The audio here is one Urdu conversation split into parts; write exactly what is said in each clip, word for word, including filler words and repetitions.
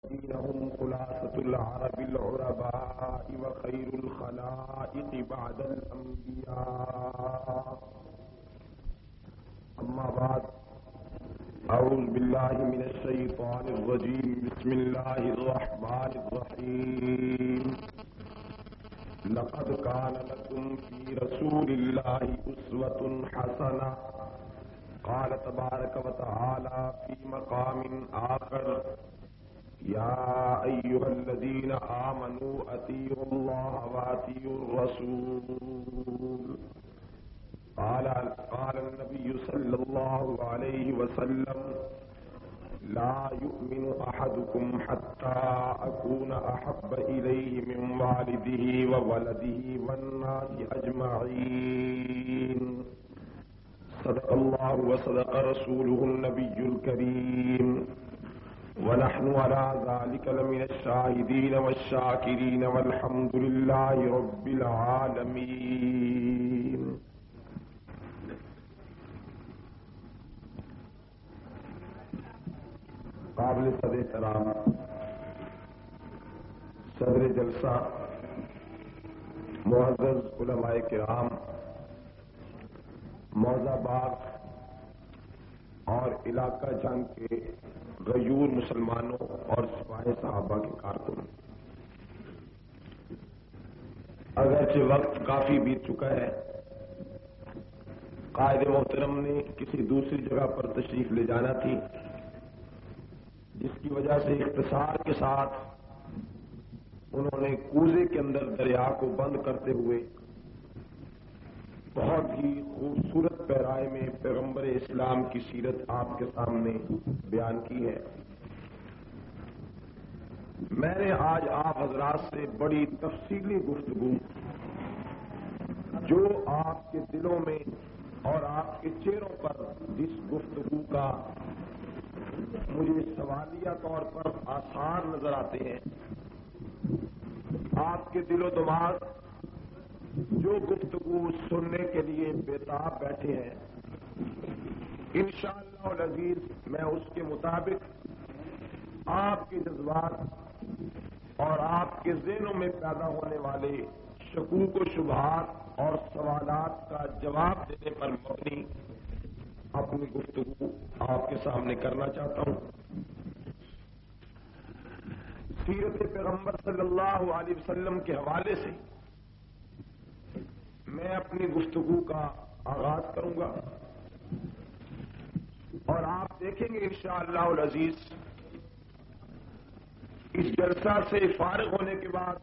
الذين هم خلاصة العرب العرباء وخير الخلائق بعد الأنبياء. أما بعد، أعوذ بالله من الشيطان الرجيم. بسم الله الرحمن الرحيم. لقد كان لكم في رسول الله أسوة حسنة. قال تبارك وتعالى في مقام آخر: يا أيها الذين آمنوا أطيعوا الله وأطيعوا الرسول. قال قال النبي صلى الله عليه وسلم: لا يؤمن أحدكم حتى أكون أحب إليه من والده وولده والناس أجمعين. صدق الله وصدق رسوله النبي الكريم، ونحن على ذلك لمن الشاهدين والشاكرين والحمد لله رب العالمين. قابل صدر احترام صدر جلسہ، معزز علماء کرام، موزہ باغ اور علاقہ جنگ کے غیور مسلمانوں اور سپاہ صحابہ کے کارکن، اگرچہ وقت کافی بیت چکا ہے، قائد محترم نے کسی دوسری جگہ پر تشریف لے جانا تھی، جس کی وجہ سے اختصار کے ساتھ انہوں نے کوزے کے اندر دریا کو بند کرتے ہوئے بہت ہی خوبصورت پیرائے میں پیغمبر اسلام کی سیرت آپ کے سامنے بیان کی ہے۔ میں نے آج آپ حضرات سے بڑی تفصیلی گفتگو، جو آپ کے دلوں میں اور آپ کے چہروں پر جس گفتگو کا مجھے سوالیہ طور پر آثار نظر آتے ہیں، آپ کے دل و دماغ جو گفتگو سننے کے لیے بےتاب بیٹھے ہیں، انشاءاللہ العزیز میں اس کے مطابق آپ کے جذبات اور آپ کے ذہنوں میں پیدا ہونے والے شکوک و شبہات اور سوالات کا جواب دینے پر مبنی اپنی گفتگو آپ کے سامنے کرنا چاہتا ہوں۔ سیرت پیغمبر صلی اللہ علیہ وسلم کے حوالے سے میں اپنی گفتگو کا آغاز کروں گا، اور آپ دیکھیں گے انشاءاللہ العزیز اس جلسہ سے فارغ ہونے کے بعد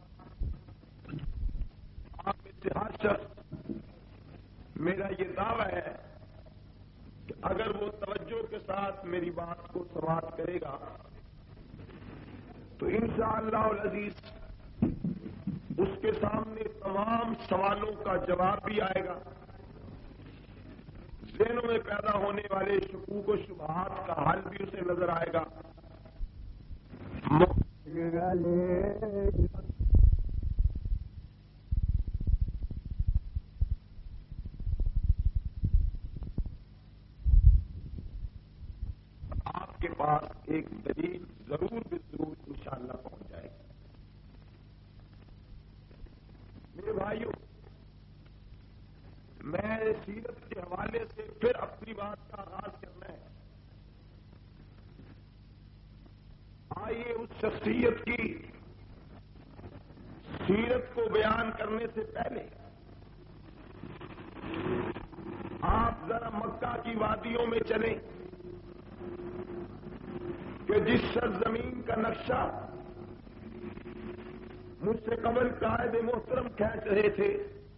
آپ میں سے ہر شخص، میرا یہ دعویٰ ہے کہ اگر وہ توجہ کے ساتھ میری بات کو سماعت کرے گا تو انشاءاللہ العزیز اس کے سامنے تمام سوالوں کا جواب بھی آئے گا، ذہنوں میں پیدا ہونے والے شکوک و شبہات کا حل بھی اسے نظر آئے گا۔ آپ کے پاس ایک دلیل ضرور بھی ضرور انشاءاللہ پہنچ جائے گی۔ میرے بھائیوں، میں سیرت کے حوالے سے پھر اپنی بات کا آغاز کرنا ہے۔ آئیے اس شخصیت کی سیرت کو بیان کرنے سے پہلے آپ ذرا مکہ کی وادیوں میں چلیں کہ جس سرزمین کا نقشہ مجھ سے قبل قائد محترم کھینچ رہے تھے،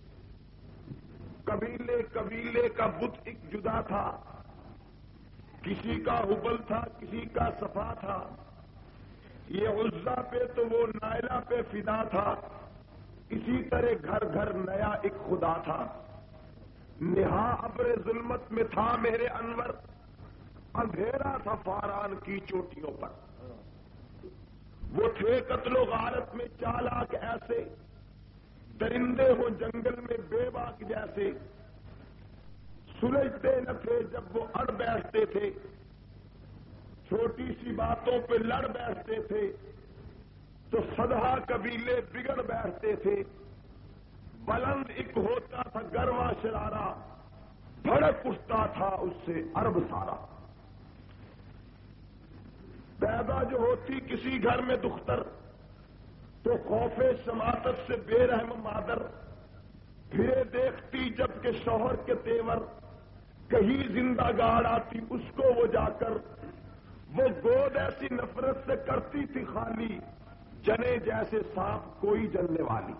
قبیلے قبیلے کا بت ایک جدا تھا، کسی کا حبل تھا، کسی کا صفا تھا، یہ عزا پہ تو وہ نائلہ پہ فدا تھا، اسی طرح گھر گھر نیا ایک خدا تھا۔ نہا ابر ظلمت میں تھا میرے انور، اندھیرا تھا فاران کی چوٹیوں پر۔ وہ تھے قتل و غارت میں چالاک ایسے، درندے ہو جنگل میں بے باک جیسے، سلجھتے نہ تھے جب وہ اڑ بیٹھتے تھے، چھوٹی سی باتوں پہ لڑ بیٹھتے تھے تو سدھا قبیلے بگڑ بیٹھتے تھے. بلند ایک ہوتا تھا گرما شرارہ، بھڑک اٹھتا تھا اس سے عرب سارا. پیدا جو ہوتی کسی گھر میں دختر تو خوف شماتت سے بے رحم مادر پھرے دیکھتی جب کہ شوہر کے تیور کہیں زندہ گاڑ آتی اس کو وہ جا کر وہ گود ایسی نفرت سے کرتی تھی خالی جنے جیسے سانپ کوئی جلنے والی.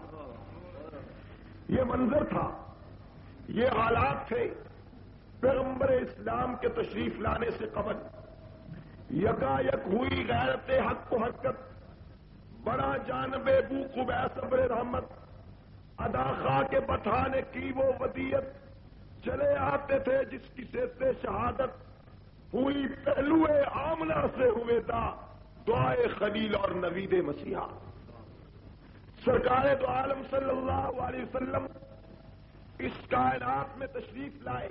یہ منظر تھا، یہ حالات تھے پیغمبر اسلام کے تشریف لانے سے قبل. یکا یک ہوئی غیرت حق کو حرکت، بڑا جانب بو قبیس صبر رحمت، ادا خواہ کے بتانے کی وہ ودیت، چلے آتے تھے جس کی سے شہادت ہوئی پہلو آمنہ سے ہوئے تھا دعائے خلیل اور نوید مسیحا. سرکار دو عالم صلی اللہ علیہ وسلم اس کائنات میں تشریف لائے.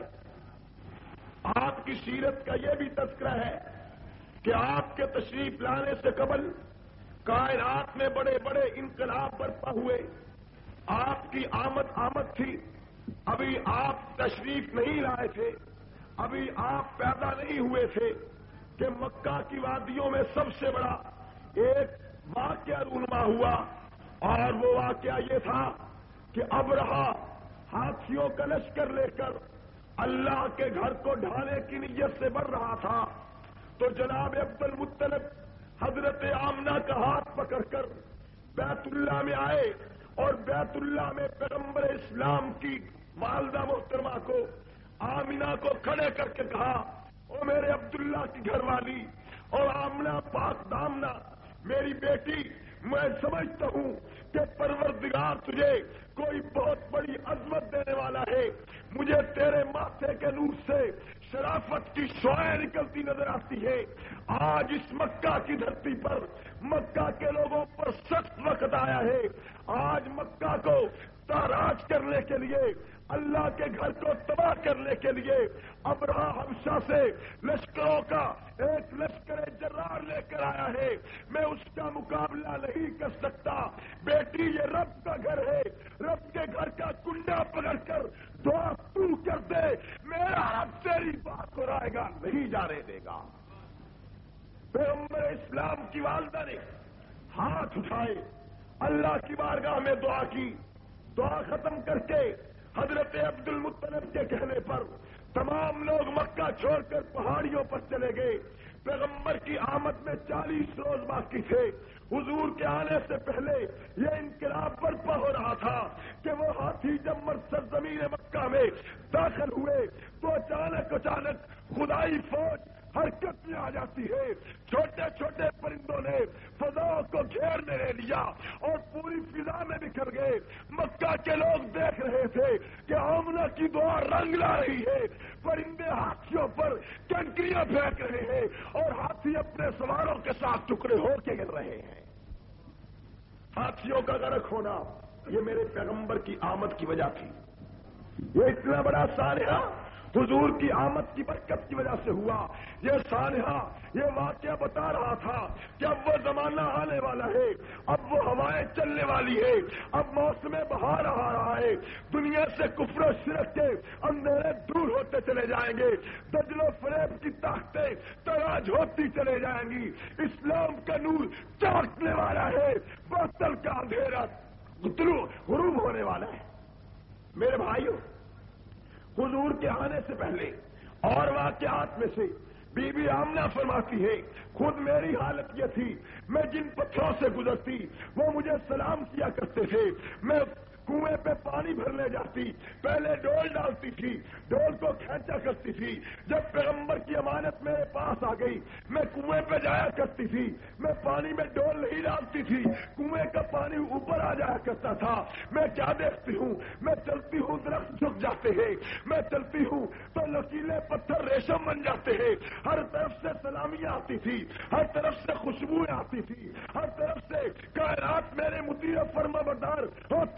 آپ کی سیرت کا یہ بھی تذکرہ ہے کہ آپ کے تشریف لانے سے قبل کائنات میں بڑے بڑے انقلاب برپا ہوئے. آپ کی آمد آمد تھی، ابھی آپ تشریف نہیں لائے تھے، ابھی آپ پیدا نہیں ہوئے تھے کہ مکہ کی وادیوں میں سب سے بڑا ایک واقعہ رونما ہوا. اور وہ واقعہ یہ تھا کہ ابرہا ہاتھیوں کا لشکر لے کر اللہ کے گھر کو ڈھانے کی نیت سے بڑھ رہا تھا تو جناب عبد المطلب حضرت آمنہ کا ہاتھ پکڑ کر بیت اللہ میں آئے اور بیت اللہ میں پیغمبر اسلام کی والدہ محترمہ کو آمنہ کو کھڑے کر کے کہا، او میرے عبداللہ کی گھر والی اور آمنہ پاک دامنہ میری بیٹی، میں سمجھتا ہوں کہ پروردگار تجھے کوئی بہت بڑی عظمت دینے والا ہے. مجھے تیرے ماتھے کے نور سے شرافت کی شعاع نکلتی نظر آتی ہے. آج اس مکہ کی دھرتی پر مکہ کے لوگوں پر سخت وقت آیا ہے. آج مکہ کو تاراج کرنے کے لیے، اللہ کے گھر کو تباہ کرنے کے لیے ابرہا حبشہ سے لشکروں کا ایک لشکر جرار لے کر آیا ہے. میں اس کا مقابلہ نہیں کر سکتا. بیٹی یہ رب کا گھر ہے، رب کے گھر کا کنڈا پکڑ کر دعا تو کر دے، میرا رب تیری بات کو رائے گا نہیں جانے دے گا. پیغمبر اسلام کی والدہ نے ہاتھ اٹھائے، اللہ کی بارگاہ میں دعا کی. دعا ختم کر کے حضرت عبد المطلب کے کہنے پر تمام لوگ مکہ چھوڑ کر پہاڑیوں پر چلے گئے. پیغمبر کی آمد میں چالیس روز باقی تھے. حضور کے آنے سے پہلے یہ انقلاب برپا ہو رہا تھا کہ وہ ہاتھی جب سرزمین مکہ میں داخل ہوئے تو اچانک اچانک خدائی فوج حرکت میں آ جاتی ہے. چھوٹے چھوٹے پرندوں نے فضاؤں کو گھیر میں لے لیا اور پوری فضا میں بکھر گئے. مکہ کے لوگ دیکھ رہے تھے کہ آمنہ کی دعا رنگ لا رہی ہے. پرندے ہاتھیوں پر کنکریاں پھینک رہے ہیں اور ہاتھی اپنے سواروں کے ساتھ ٹکڑے ہو کے گر رہے ہیں. ہاتھیوں کا غرق ہونا یہ میرے پیغمبر کی آمد کی وجہ تھی. یہ اتنا بڑا سانحہ حضور کی آمد کی برکت کی وجہ سے ہوا. یہ سانحہ، یہ واقعہ بتا رہا تھا کہ اب وہ زمانہ آنے والا ہے، اب وہ ہوائیں چلنے والی ہے، اب موسم بہار آ رہا ہے. دنیا سے کفر و شرک کے اندھیرے دور ہوتے چلے جائیں گے، دجل و فریب کی طاقتیں تراج ہوتی چلے جائیں گی. اسلام کا نور چمکنے والا ہے، باطل کا اندھیرا غروب ہونے والا ہے. میرے بھائیوں، حضور کے آنے سے پہلے اور واقعات میں سے بی بی آمنہ فرماتی ہے، خود میری حالت یہ تھی، میں جن پتھروں سے گزرتی وہ مجھے سلام کیا کرتے تھے. میں کنویں پہ پانی بھرنے جاتی، پہلے ڈول ڈالتی تھی، ڈول کو کھینچا کرتی تھی. جب پیغمبر کی امانت میرے پاس آ گئی، میں کنویں پہ جایا کرتی تھی، میں پانی میں ڈول نہیں ڈالتی تھی، کنویں کا پانی اوپر آ جایا کرتا تھا. میں کیا دیکھتی ہوں، میں چلتی ہوں درخت جھک جاتے ہیں، میں چلتی ہوں تو لچیلے پتھر ریشم بن جاتے ہیں. ہر طرف سے سلامیاں آتی تھی، ہر طرف سے خوشبوئیں آتی تھی، ہر طرف سے کائنات میرے مطیع فرما بردار ہوتی چلی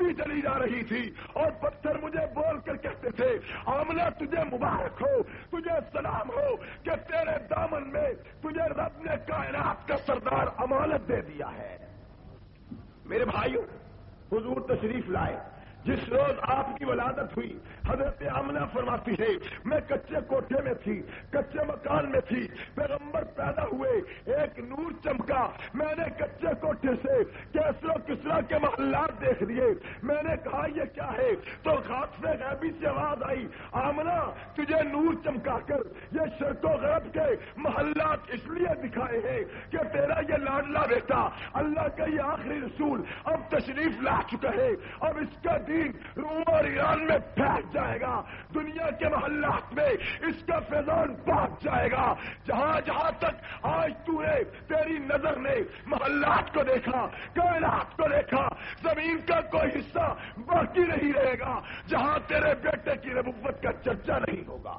جا رہی تھی اور پتھر مجھے بول کر کہتے تھے آمنہ تجھے مبارک ہو، تجھے سلام ہو کہ تیرے دامن میں تجھے رب نے کائنات کا سردار امانت دے دیا ہے۔ میرے بھائیوں، حضور تشریف لائے، جس روز آپ کی ولادت ہوئی حضرت آمنہ فرماتی ہے میں کچے کوٹھے میں تھی، کچے مکان میں تھی، پیغمبر پیدا ہوئے، ایک نور چمکا، میں نے کچے کوٹھے سے کیسر و کسرا کے محلات دیکھ لیے، میں نے کہا یہ کیا ہے؟ تو خاطف غیبی سے آواز آئی آمنہ تجھے نور چمکا کر یہ شرق و غرب کے محلات اس لیے دکھائے ہیں کہ تیرا یہ لاڈلا بیٹا اللہ کا یہ آخری رسول اب تشریف لا چکا ہے، اب اس کا روم اور ایران میں پھیل جائے گا، دنیا کے محلات میں اس کا فیضان پہنچ جائے گا، جہاں جہاں تک آج تو نے تیری نظر نے محلات کو دیکھا، کائنات کو دیکھا، زمین کا کوئی حصہ باقی نہیں رہے گا جہاں تیرے بیٹے کی نبوت کا چرچا نہیں ہوگا۔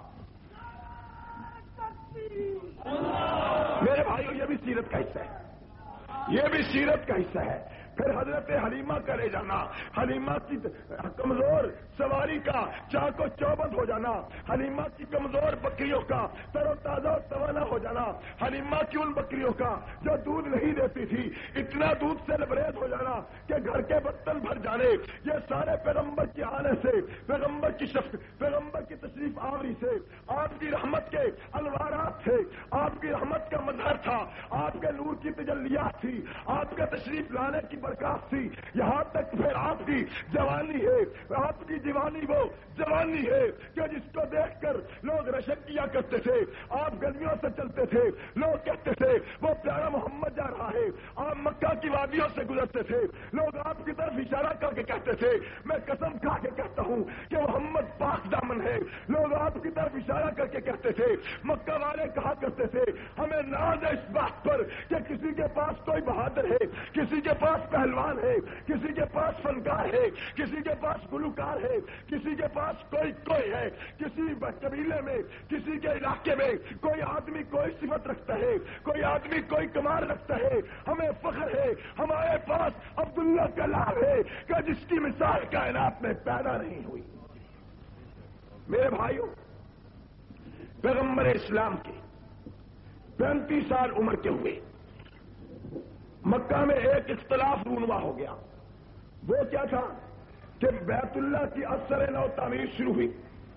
میرے بھائیو، یہ بھی سیرت کا حصہ ہے، یہ بھی سیرت کا حصہ ہے۔ پھر حضرت حلیمہ کا لے جانا، حلیمہ کی کمزور سواری کا چاق و چوبند ہو جانا، حلیمہ کی کمزور بکریوں کا تر و تازہ و توانا ہو جانا، حلیمہ کی ان بکریوں کا جو دودھ نہیں دیتی تھی اتنا دودھ سے لبریز ہو جانا کہ گھر کے برتن بھر جانے، یہ سارے پیغمبر کے آنے سے، پیغمبر کی شفقت، پیغمبر کی تشریف آوری سے، آپ کی رحمت کے انوارات تھے، آپ کی رحمت کا مظہر تھا، آپ کے نور کی تجلیات تھی، آپ کے تشریف لانے کی برکات تھی، یہاں تک پھر آپ کی جوانی ہے، آپ کی جوانی وہ جوانی ہے کہ جس کو دیکھ کر لوگ رشک کیا کرتے تھے، آپ گلیوں سے چلتے تھے، لوگ کہتے تھے وہ پیارا محمد جا رہا ہے، آپ مکہ کی وادیوں سے گزرتے تھے، لوگ آپ کی طرف اشارہ کر کے کہتے تھے میں قسم کھا کے کہتا ہوں کہ محمد پاک دامن ہے، لوگ آپ کی طرف اشارہ کر کے کہتے تھے، مکہ والے کہا کرتے تھے ہمیں ناز ہے اس بات پر کہ کسی کے پاس کوئی بہادر ہے، کسی کے پاس پہلوان ہے، کسی کے پاس فنکار ہے، کسی کے پاس گلوکار ہے، کسی کے پاس کوئی کوئی ہے، کسی قبیلے میں، کسی کے علاقے میں کوئی آدمی کوئی صفت رکھتا ہے، کوئی آدمی کوئی کمال رکھتا ہے، ہمیں فخر ہے ہمارے پاس عبداللہ کا لال ہے کہ جس کی مثال کائنات میں پیدا نہیں ہوئی۔ میرے بھائیوں، پیغمبر اسلام کے پینتیس سال عمر کے ہوئے مکہ میں ایک اختلاف رونما ہو گیا، وہ کیا تھا کہ بیت اللہ کی اثر نو تعمیر شروع ہوئی،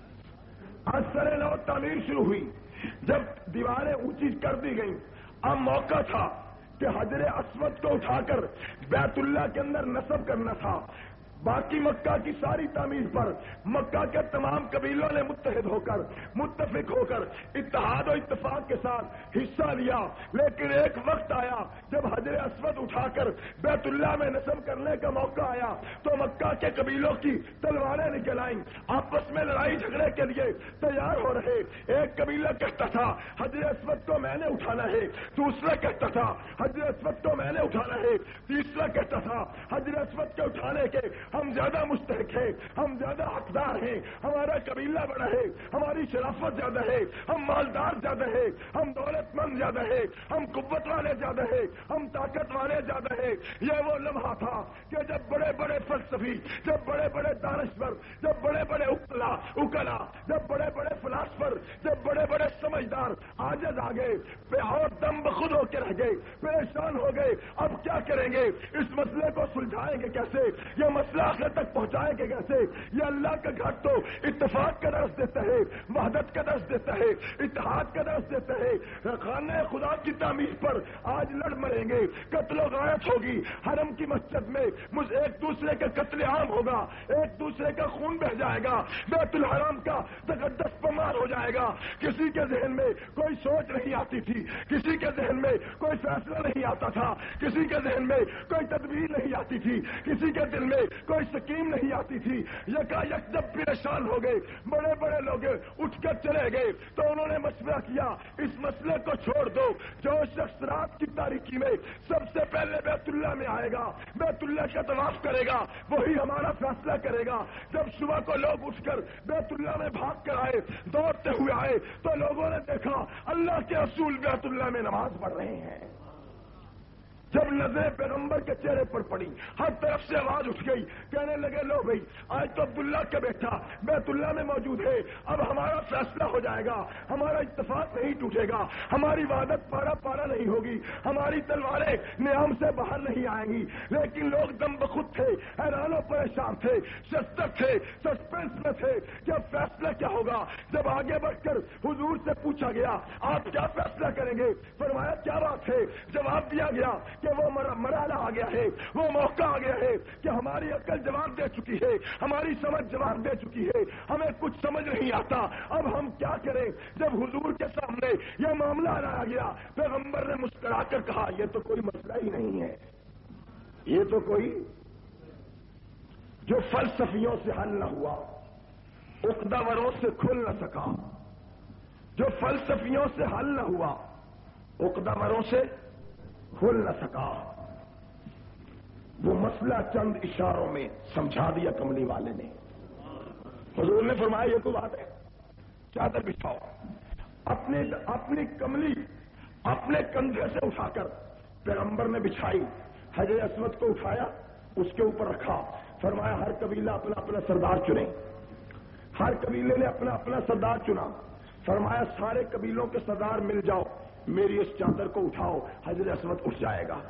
اثر نو تعمیر شروع ہوئی، جب دیواریں اونچی کر دی گئیں، اب موقع تھا کہ حجر اسود کو اٹھا کر بیت اللہ کے اندر نصب کرنا تھا۔ باقی مکہ کی ساری تعمیر پر مکہ کے تمام قبیلوں نے متحد ہو کر متفق ہو کر اتحاد و اتفاق کے ساتھ حصہ لیا، لیکن ایک وقت آیا جب حجر اسود اٹھا کر بیت اللہ میں نصب کرنے کا موقع آیا تو مکہ کے قبیلوں کی تلواریں نکل آئیں، آپس میں لڑائی جھگڑے کے لیے تیار ہو رہے، ایک قبیلہ کہتا تھا حجر اسود کو میں نے اٹھانا ہے، دوسرا کہتا تھا حجر اسود کو میں نے اٹھانا ہے، تیسرا کہتا تھا حجر اسود کے اٹھانے کے ہم زیادہ مستحق ہیں، ہم زیادہ حقدار ہیں، ہمارا قبیلہ بڑا ہے، ہماری شرافت زیادہ ہے، ہم مالدار زیادہ ہے، ہم دولت مند زیادہ ہے، ہم قوت والے زیادہ ہے، ہم طاقت والے زیادہ ہے۔ یہ وہ لمحہ تھا کہ جب بڑے بڑے فلسفی، جب بڑے بڑے دانشور، جب بڑے بڑے اکلا اکلا جب بڑے بڑے فلاسفر، جب بڑے بڑے سمجھدار عاجز آ گئے اور دم بخود ہو کے رہ گئے، پریشان ہو گئے، اب کیا کریں گے، اس مسئلے کو سلجھائیں گے کیسے، یہ مسئلہ آخر تک پہنچائیں گے کیسے؟ یہ اللہ کا گھر تو اتفاق کا درس دیتا ہے، وحدت کا درس دیتا ہے، اتحاد کا درس دیتا ہے۔ خانہ خدا کی تعمیر پر آج لڑ مریں گے، قتل و غارت ہوگی، حرم کی مسجد میں ایک دوسرے کا قتل عام ہوگا، ایک دوسرے کا خون بہ جائے گا، بیت الحرام کا تقدس پمار ہو جائے گا۔ کسی کے ذہن میں کوئی سوچ نہیں آتی تھی، کسی کے ذہن میں کوئی فیصلہ نہیں آتا تھا، کسی کے ذہن میں کوئی تدبیر نہیں آتی تھی، کسی کے دل میں کوئی سکیم نہیں آتی تھی۔ یکا یک جب پریشان ہو گئے، بڑے بڑے لوگ اٹھ کر چلے گئے تو انہوں نے مشورہ کیا اس مسئلے کو چھوڑ دو، جو شخص رات کی تاریکی میں سب سے پہلے بیت اللہ میں آئے گا، بیت اللہ کا طواف کرے گا، وہی ہمارا فیصلہ کرے گا۔ جب صبح کو لوگ اٹھ کر بیت اللہ میں بھاگ کر آئے، دوڑتے ہوئے آئے تو لوگوں نے دیکھا اللہ کے رسول بیت اللہ میں نماز پڑھ رہے ہیں۔ جب نظریں پیغمبر کے چہرے پر پڑی ہر طرف سے آواز اٹھ گئی، کہنے لگے لو بھائی آج تو عبداللہ کا بیٹا بیت اللہ میں موجود ہے، اب ہمارا فیصلہ ہو جائے گا، ہمارا اتفاق نہیں ٹوٹے گا، ہماری وعدت پارا پارا نہیں ہوگی، ہماری تلواریں نیام سے باہر نہیں آئیں گی۔ لیکن لوگ دم بخود تھے، حیران و پریشان تھے، شستک تھے، سسپینس میں تھے کہ اب فیصلہ کیا ہوگا۔ جب آگے بڑھ کر حضور سے پوچھا گیا آپ کیا فیصلہ کریں گے، فرمایا کیا بات ہے، جواب دیا گیا کہ وہ مرحلہ آ گیا ہے، وہ موقع آ گیا ہے کہ ہماری عقل جواب دے چکی ہے، ہماری سمجھ جواب دے چکی ہے، ہمیں کچھ سمجھ نہیں آتا، اب ہم کیا کریں۔ جب حضور کے سامنے یہ معاملہ لایا گیا، پیغمبر نے مسکرا کر کہا یہ تو کوئی مسئلہ ہی نہیں ہے، یہ تو کوئی جو فلسفیوں سے حل نہ ہوا، عقداوروں سے کھل نہ سکا، جو فلسفیوں سے حل نہ ہوا، عقداوروں سے کھل نہ سکا، وہ مسئلہ چند اشاروں میں سمجھا دیا کملی والے نے۔ حضور نے فرمایا یہ تو بات ہے، چادر بچھاؤ، اپنے اپنی کملی اپنے کندھے سے اٹھا کر پیغمبر نے بچھائی، حجر اسود کو اٹھایا، اس کے اوپر رکھا، فرمایا ہر قبیلہ اپنا اپنا سردار چنے، ہر قبیلے نے اپنا اپنا سردار چنا، فرمایا سارے قبیلوں کے سردار مل جاؤ، میری اس چادر کو اٹھاؤ، حجر اسود اٹھ جائے گا۔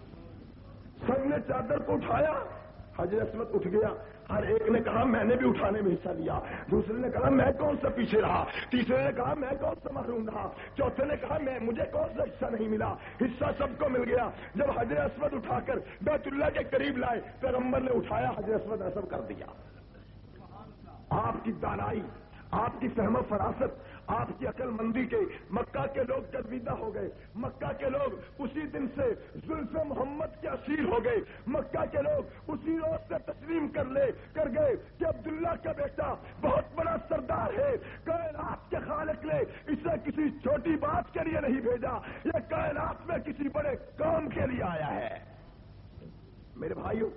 سب نے چادر کو اٹھایا، حجر اسود اٹھ گیا، ہر ایک نے کہا میں نے بھی اٹھانے میں حصہ لیا، دوسرے نے کہا میں کون سا پیچھے رہا، تیسرے نے کہا میں کون سا محروم رہا، چوتھے نے کہا میں مجھے کون سا حصہ نہیں ملا، حصہ سب کو مل گیا۔ جب حجر اسود اٹھا کر بیت اللہ کے قریب لائے، پیغمبر نے اٹھایا، حجر اسود نصب کر دیا۔ آپ کی دانائی، آپ کی فہم و فراست، آپ کی عقل مندی کے مکہ کے لوگ گرویدہ ہو گئے، مکہ کے لوگ اسی دن سے زلف محمد کے اسیر ہو گئے، مکہ کے لوگ اسی روز سے تسلیم کر لے کر گئے کہ عبداللہ کا بیٹا بہت بڑا سردار ہے، کائنات کے خالق نے اسے کسی چھوٹی بات کے لیے نہیں بھیجا، یہ کائنات میں کسی بڑے کام کے لیے آیا ہے۔ میرے بھائیوں،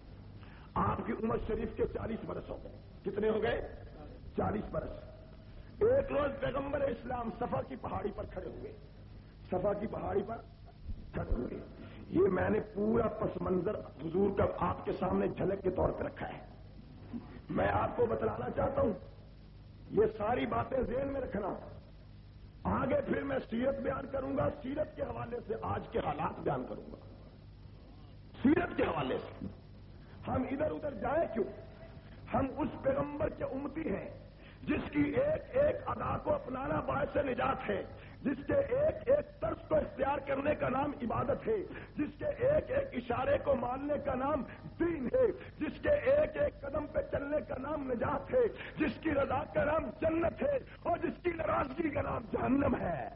آپ کی عمر شریف کے چالیس برس ہو گئے، کتنے ہو گئے؟ چالیس برس۔ ایک روز پیغمبر اسلام صفا کی پہاڑی پر کھڑے ہوئے، صفا کی پہاڑی پر کھڑے ہوئے، یہ میں نے پورا پس منظر حضور کا آپ کے سامنے جھلک کے طور پہ رکھا ہے۔ میں آپ کو بتلانا چاہتا ہوں، یہ ساری باتیں ذہن میں رکھنا، آگے پھر میں سیرت بیان کروں گا، سیرت کے حوالے سے آج کے حالات بیان کروں گا، سیرت کے حوالے سے۔ ہم ادھر ادھر جائیں کیوں؟ ہم اس پیغمبر کے امتی ہیں جس کی ایک ایک ادا کو اپنانا باعث نجات ہے، جس کے ایک ایک طرز کو اختیار کرنے کا نام عبادت ہے، جس کے ایک ایک اشارے کو ماننے کا نام دین ہے، جس کے ایک ایک قدم پہ چلنے کا نام نجات ہے، جس کی رضا کا نام جنت ہے اور جس کی ناراضگی کا نام جہنم ہے۔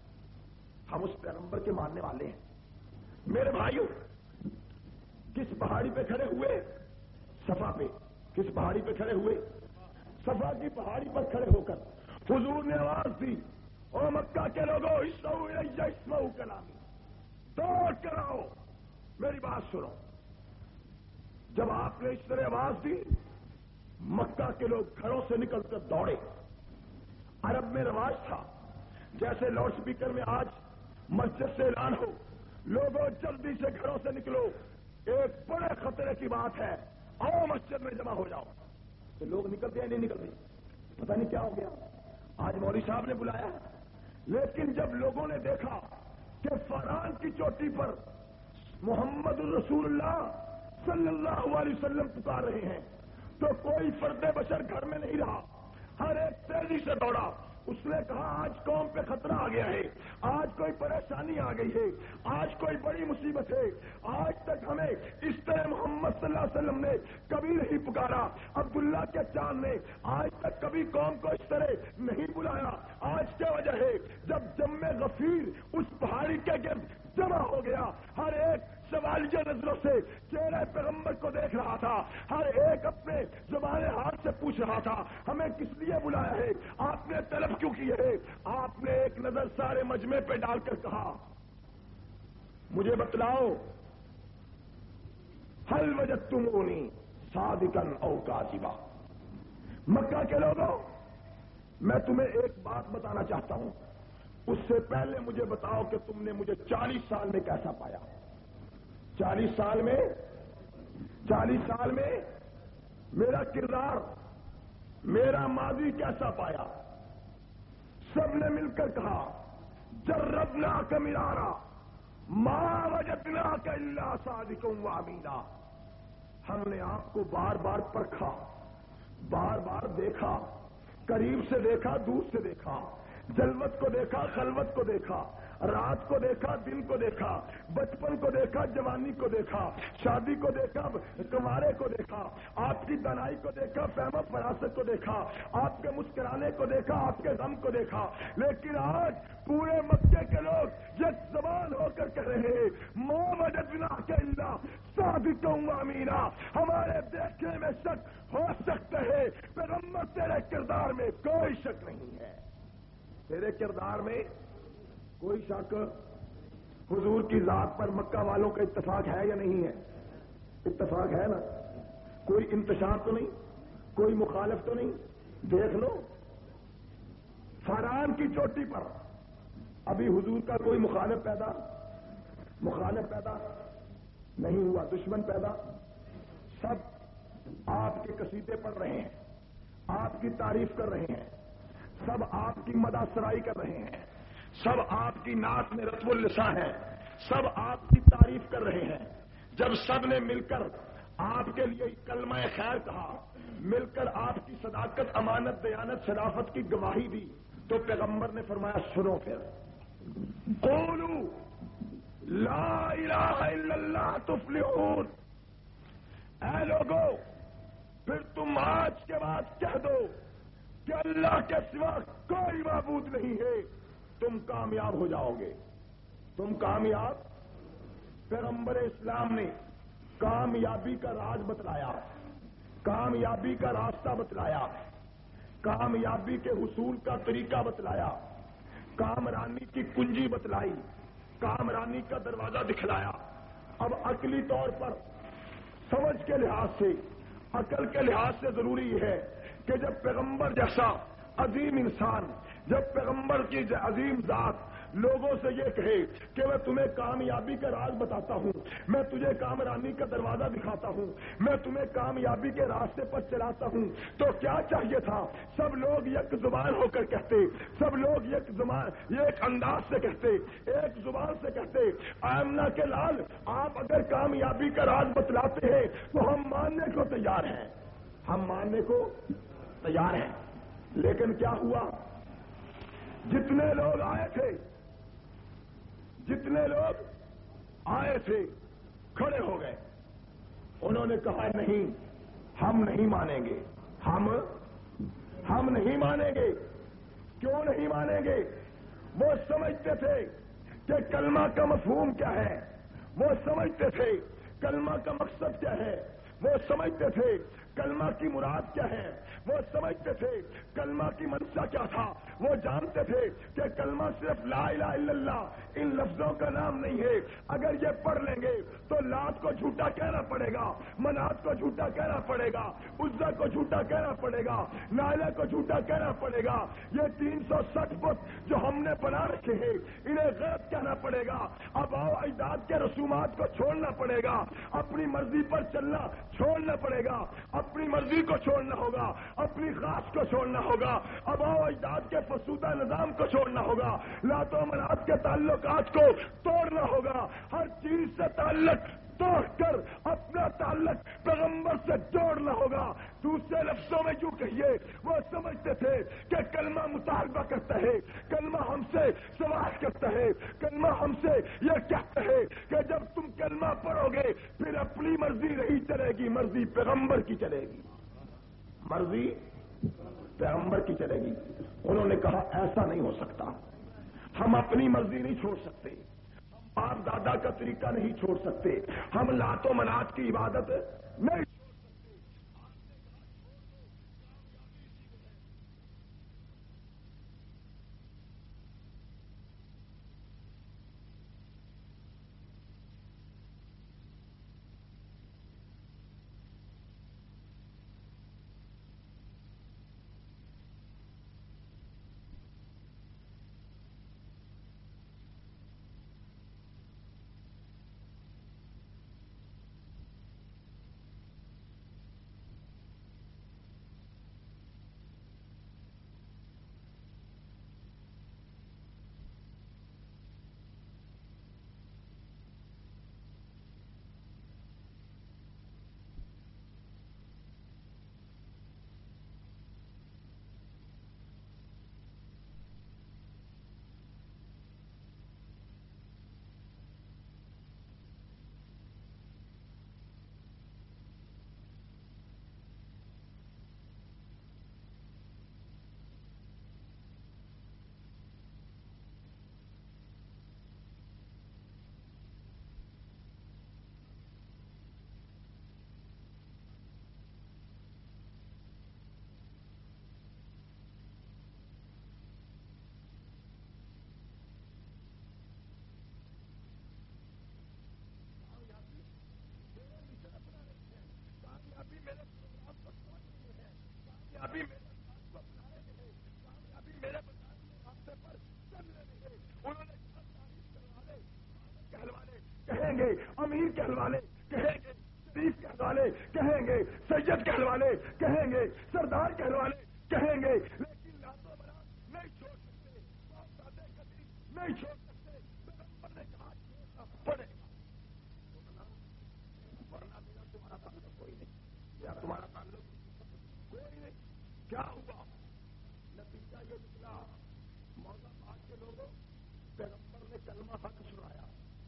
ہم اس پیغمبر کے ماننے والے ہیں۔ میرے بھائیوں، کس پہاڑی پہ کھڑے ہوئے؟ صفا پہ۔ کس پہاڑی پہ کھڑے ہوئے؟ صفا کی پہاڑی پر کھڑے ہو کر حضور نے آواز دی، او مکہ کے لوگوں، اسمعوا الی اسمعوا کلامی، دوڑ کر آؤ، میری بات سنو۔ جب آپ نے اس طرح آواز دی، مکہ کے لوگ گھروں سے نکل کر دوڑے۔ عرب میں رواج تھا، جیسے لاؤڈ سپیکر میں آج مسجد سے اعلان ہو، لوگوں جلدی سے گھروں سے نکلو، ایک بڑے خطرے کی بات ہے، آؤ مسجد میں جمع ہو جاؤ۔ تو لوگ نکلتے ہیں نہیں نکلتے، پتہ نہیں کیا ہو گیا، آج مولوی صاحب نے بلایا۔ لیکن جب لوگوں نے دیکھا کہ فاران کی چوٹی پر محمد الرسول اللہ صلی اللہ علیہ وسلم پکار رہے ہیں، تو کوئی فرد بشر گھر میں نہیں رہا، ہر ایک تیزی سے دوڑا۔ اس نے کہا آج قوم پہ خطرہ آ گیا ہے، آج کوئی پریشانی آ گئی ہے، آج کوئی بڑی مصیبت ہے، آج تک ہمیں اس طرح محمد صلی اللہ علیہ وسلم نے کبھی نہیں پکارا، عبداللہ کے چاند نے آج تک کبھی قوم کو اس طرح نہیں بلایا۔ آج کیا وجہ ہے؟ جب جم غفیر اس پہاڑی کے گرد جمع ہو گیا، ہر ایک سوالیہ نظروں سے چہرے پیغمبر کو دیکھ رہا تھا، ہر ایک اپنے زبان حال سے پوچھ رہا تھا ہمیں کس لیے بلایا ہے، آپ نے طلب کیوں کی ہے؟ آپ نے ایک نظر سارے مجمع پہ ڈال کر کہا مجھے بتلاؤ، هل وجدتمونی صادقا او کاذبا۔ مکہ کے لوگوں، میں تمہیں ایک بات بتانا چاہتا ہوں، اس سے پہلے مجھے بتاؤ کہ تم نے مجھے چالیس سال میں کیسا پایا۔ چالیس سال میں چالیس سال میں میرا کردار، میرا ماضی کیسا پایا؟ سب نے مل کر کہا جربناک مرارا ما وجدناک الا صادقا وامینا۔ ہم نے آپ کو بار بار پرکھا، بار بار دیکھا، قریب سے دیکھا، دور سے دیکھا، جلوت کو دیکھا، خلوت کو دیکھا، رات کو دیکھا، دن کو دیکھا، بچپن کو دیکھا، جوانی کو دیکھا، شادی کو دیکھا، کنوارے کو دیکھا، آپ کی دانائی کو دیکھا، فہم و فراست کو دیکھا، آپ کے مسکرانے کو دیکھا، آپ کے غم کو دیکھا، لیکن آج پورے مکے کے لوگ یک زبان ہو کر کہہ رہے ہیں ما وجدناک الا صادقا وامینا۔ ہمارے دیکھنے میں شک ہو سکتا ہے، پیغمبر تیرے کردار میں کوئی شک نہیں ہے، تیرے کردار میں کوئی شک۔ حضور کی ذات پر مکہ والوں کا اتفاق ہے یا نہیں ہے؟ اتفاق ہے نا، کوئی انتشار تو نہیں، کوئی مخالف تو نہیں؟ دیکھ لو فاران کی چوٹی پر ابھی حضور کا کوئی مخالف پیدا مخالف پیدا نہیں ہوا، دشمن پیدا، سب آپ کے قصیدے پڑھ رہے ہیں، آپ کی تعریف کر رہے ہیں، سب آپ کی مدح سرائی کر رہے ہیں، سب آپ کی نعت میں رتب اللسان ہیں، سب آپ کی تعریف کر رہے ہیں۔ جب سب نے مل کر آپ کے لیے کلمہ خیر کہا، مل کر آپ کی صداقت، امانت، دیانت، شرافت کی گواہی دی، تو پیغمبر نے فرمایا سنو پھر قولوا لا الہ الا اللہ تفلحون۔ اے لوگو پھر تم آج کے بعد کہہ دو کہ اللہ کے سوا کوئی معبود نہیں ہے، تم کامیاب ہو جاؤ گے، تم کامیاب۔ پیغمبر اسلام نے کامیابی کا راز بتلایا، کامیابی کا راستہ بتلایا، کامیابی کے حصول کا طریقہ بتلایا، کامرانی کی کنجی بتلائی، کامرانی کا دروازہ دکھلایا۔ اب عقلی طور پر سمجھ کے لحاظ سے، عقل کے لحاظ سے ضروری ہے کہ جب پیغمبر جیسا عظیم انسان، جب پیغمبر کی عظیم ذات لوگوں سے یہ کہے کہ میں تمہیں کامیابی کا راز بتاتا ہوں، میں تجھے کامرانی کا دروازہ دکھاتا ہوں، میں تمہیں کامیابی کے راستے پر چلاتا ہوں، تو کیا چاہیے تھا؟ سب لوگ یک زبان ہو کر کہتے، سب لوگ یک زبان ایک انداز سے کہتے، ایک زبان سے کہتے آمنہ کے لال آپ اگر کامیابی کا راز بتلاتے ہیں تو ہم ماننے کو تیار ہیں، ہم ماننے کو تیار ہیں۔ لیکن کیا ہوا؟ جتنے لوگ آئے تھے جتنے لوگ آئے تھے کھڑے ہو گئے، انہوں نے کہا نہیں ہم نہیں مانیں گے، ہم ہم نہیں مانیں گے۔ کیوں نہیں مانیں گے؟ وہ سمجھتے تھے کہ کلمہ کا مفہوم کیا ہے، وہ سمجھتے تھے کلمہ کا مقصد کیا ہے، وہ سمجھتے تھے کلمہ کی مراد کیا ہے، وہ سمجھتے تھے کلمہ کی منشا کیا تھا، وہ جانتے تھے کہ کلمہ صرف لا الہ الا اللہ ان لفظوں کا نام نہیں ہے، اگر یہ پڑھ لیں گے تو لات کو جھوٹا کہنا پڑے گا، منات کو جھوٹا کہنا پڑے گا، عزا کو جھوٹا کہنا پڑے گا، نائلہ کو جھوٹا کہنا پڑے گا، یہ تین سو سٹھ بت جو ہم نے بنا رکھے ہیں انہیں غلط کہنا پڑے گا، آباء و اجداد کے رسومات کو چھوڑنا پڑے گا، اپنی مرضی پر چلنا چھوڑنا پڑے گا، اپنی مرضی کو چھوڑنا ہوگا، اپنی خاص کو چھوڑنا ہوگا، آباء و اجداد کے فرسودہ نظام کو چھوڑنا ہوگا، لات و منات کے تعلقات کو توڑنا ہوگا، ہر چیز سے تعلق توڑ کر اپنا تعلق پیغمبر سے جوڑنا ہوگا۔ دوسرے لفظوں میں یوں کہیے وہ سمجھتے تھے کہ کلمہ مطالبہ کرتا ہے، کلمہ ہم سے سوال کرتا ہے، کلمہ ہم سے یہ کہتا ہے کہ جب تم کلمہ پڑھو گے پھر اپنی مرضی نہیں چلے گی، مرضی پیغمبر کی چلے گی، مرضی پیغمبر کی چلے گی۔ انہوں نے کہا ایسا نہیں ہو سکتا، ہم اپنی مرضی نہیں چھوڑ سکتے، باپ دادا کا طریقہ نہیں چھوڑ سکتے، ہم لات و منات کی عبادت نہیں کہیں گے، شریف کہنے والے کہیں گے، سید کہنے والے کہیں گے، سردار کہنے والے کہیں گے، لیکن لاتوں برا نہیں چھوڑ سکتے، نہیں چھوڑ سکتے۔ پیغمبر نے کہا چھوڑنا پڑے گا، ورنہ میرا تمہارا تعلق کوئی نہیں، یا تمہارا تعلق کوئی نہیں۔ کیا ہوا؟ نتیجہ یہ نکلا، مولا پاک کے لوگوں پیغمبر نے کلمہ حق سنایا،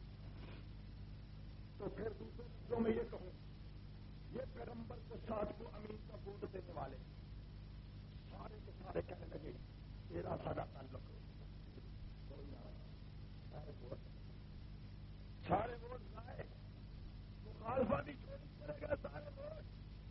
تو پھر دوسرے لفظوں میں یہ کہوں، یہ پیغمبر کو ساتھ کو امین کا ووٹ دینے والے سارے کے سارے کہنے لگے تیرا سادہ تعلق سارے ووٹ سارے ووٹ لائے، مخالفہ بھی چھوڑی چلے گئے سارے ووٹ،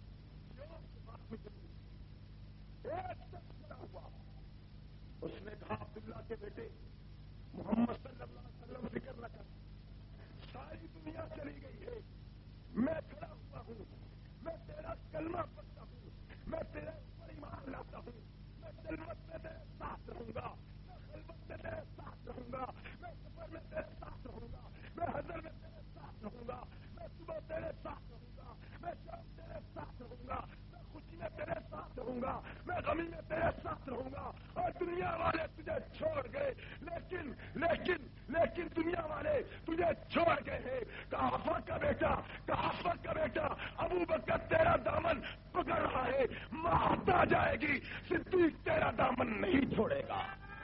ایک شخص کھڑا ہوا، اس نے کہا عبداللہ کے بیٹے محمد صلی اللہ علیہ وسلم فکر نہ کر، ساری دنیا چلی گئی ہے، میں کھڑا ہوا ہوں، میں تیرا کلمہ پڑھتا ہوں، میں تیرے اوپر ایمان لاتا ہوں، میں خلوت میں تیرے ساتھ رہوں گا، میں خلوت میں تیرے ساتھ رہوں گا، میں سفر میں تیرے ساتھ رہوں گا، میں حضر میں تیرے ساتھ رہوں گا، میں صبح تیرے ساتھ رہوں گا، میں شام تیرے ساتھ رہوں گا، میں خوشی میں تیرے ساتھ رہوں گا، میں غمی میں تیرے ساتھ رہوں گا۔ اور دنیا والے تجھے چھوڑ گئے، لیکن لیکن لیکن دنیا والے تجھے چھوڑ گئے ہیں۔ قحافہ کا بیٹا قحافہ کا بیٹا ابو بکر تیرا دامن پکڑ رہا ہے، موت آ جائے گی، صدیق تیرا دامن نہیں چھوڑے گا۔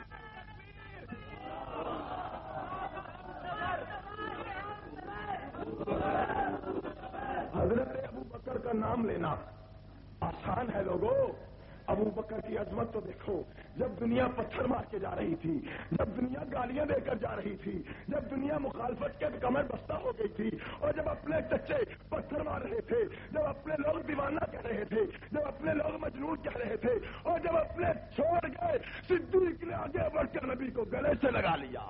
حضرت ابو بکر کا نام لینا آسان ہے لوگوں، ابو بکر کی عظمت تو دیکھو، جب دنیا پتھر مار کے جا رہی تھی، جب دنیا گالیاں دے کر جا رہی تھی، جب دنیا مخالفت کے کمر بستہ ہو گئی تھی، اور جب اپنے چچے پتھر مار رہے تھے، جب اپنے لوگ دیوانہ کہہ رہے تھے، جب اپنے لوگ مجنون کہہ رہے تھے، اور جب اپنے چھوڑ گئے، صدیق نے آگے بڑھ کر نبی کو گلے سے لگا لیا۔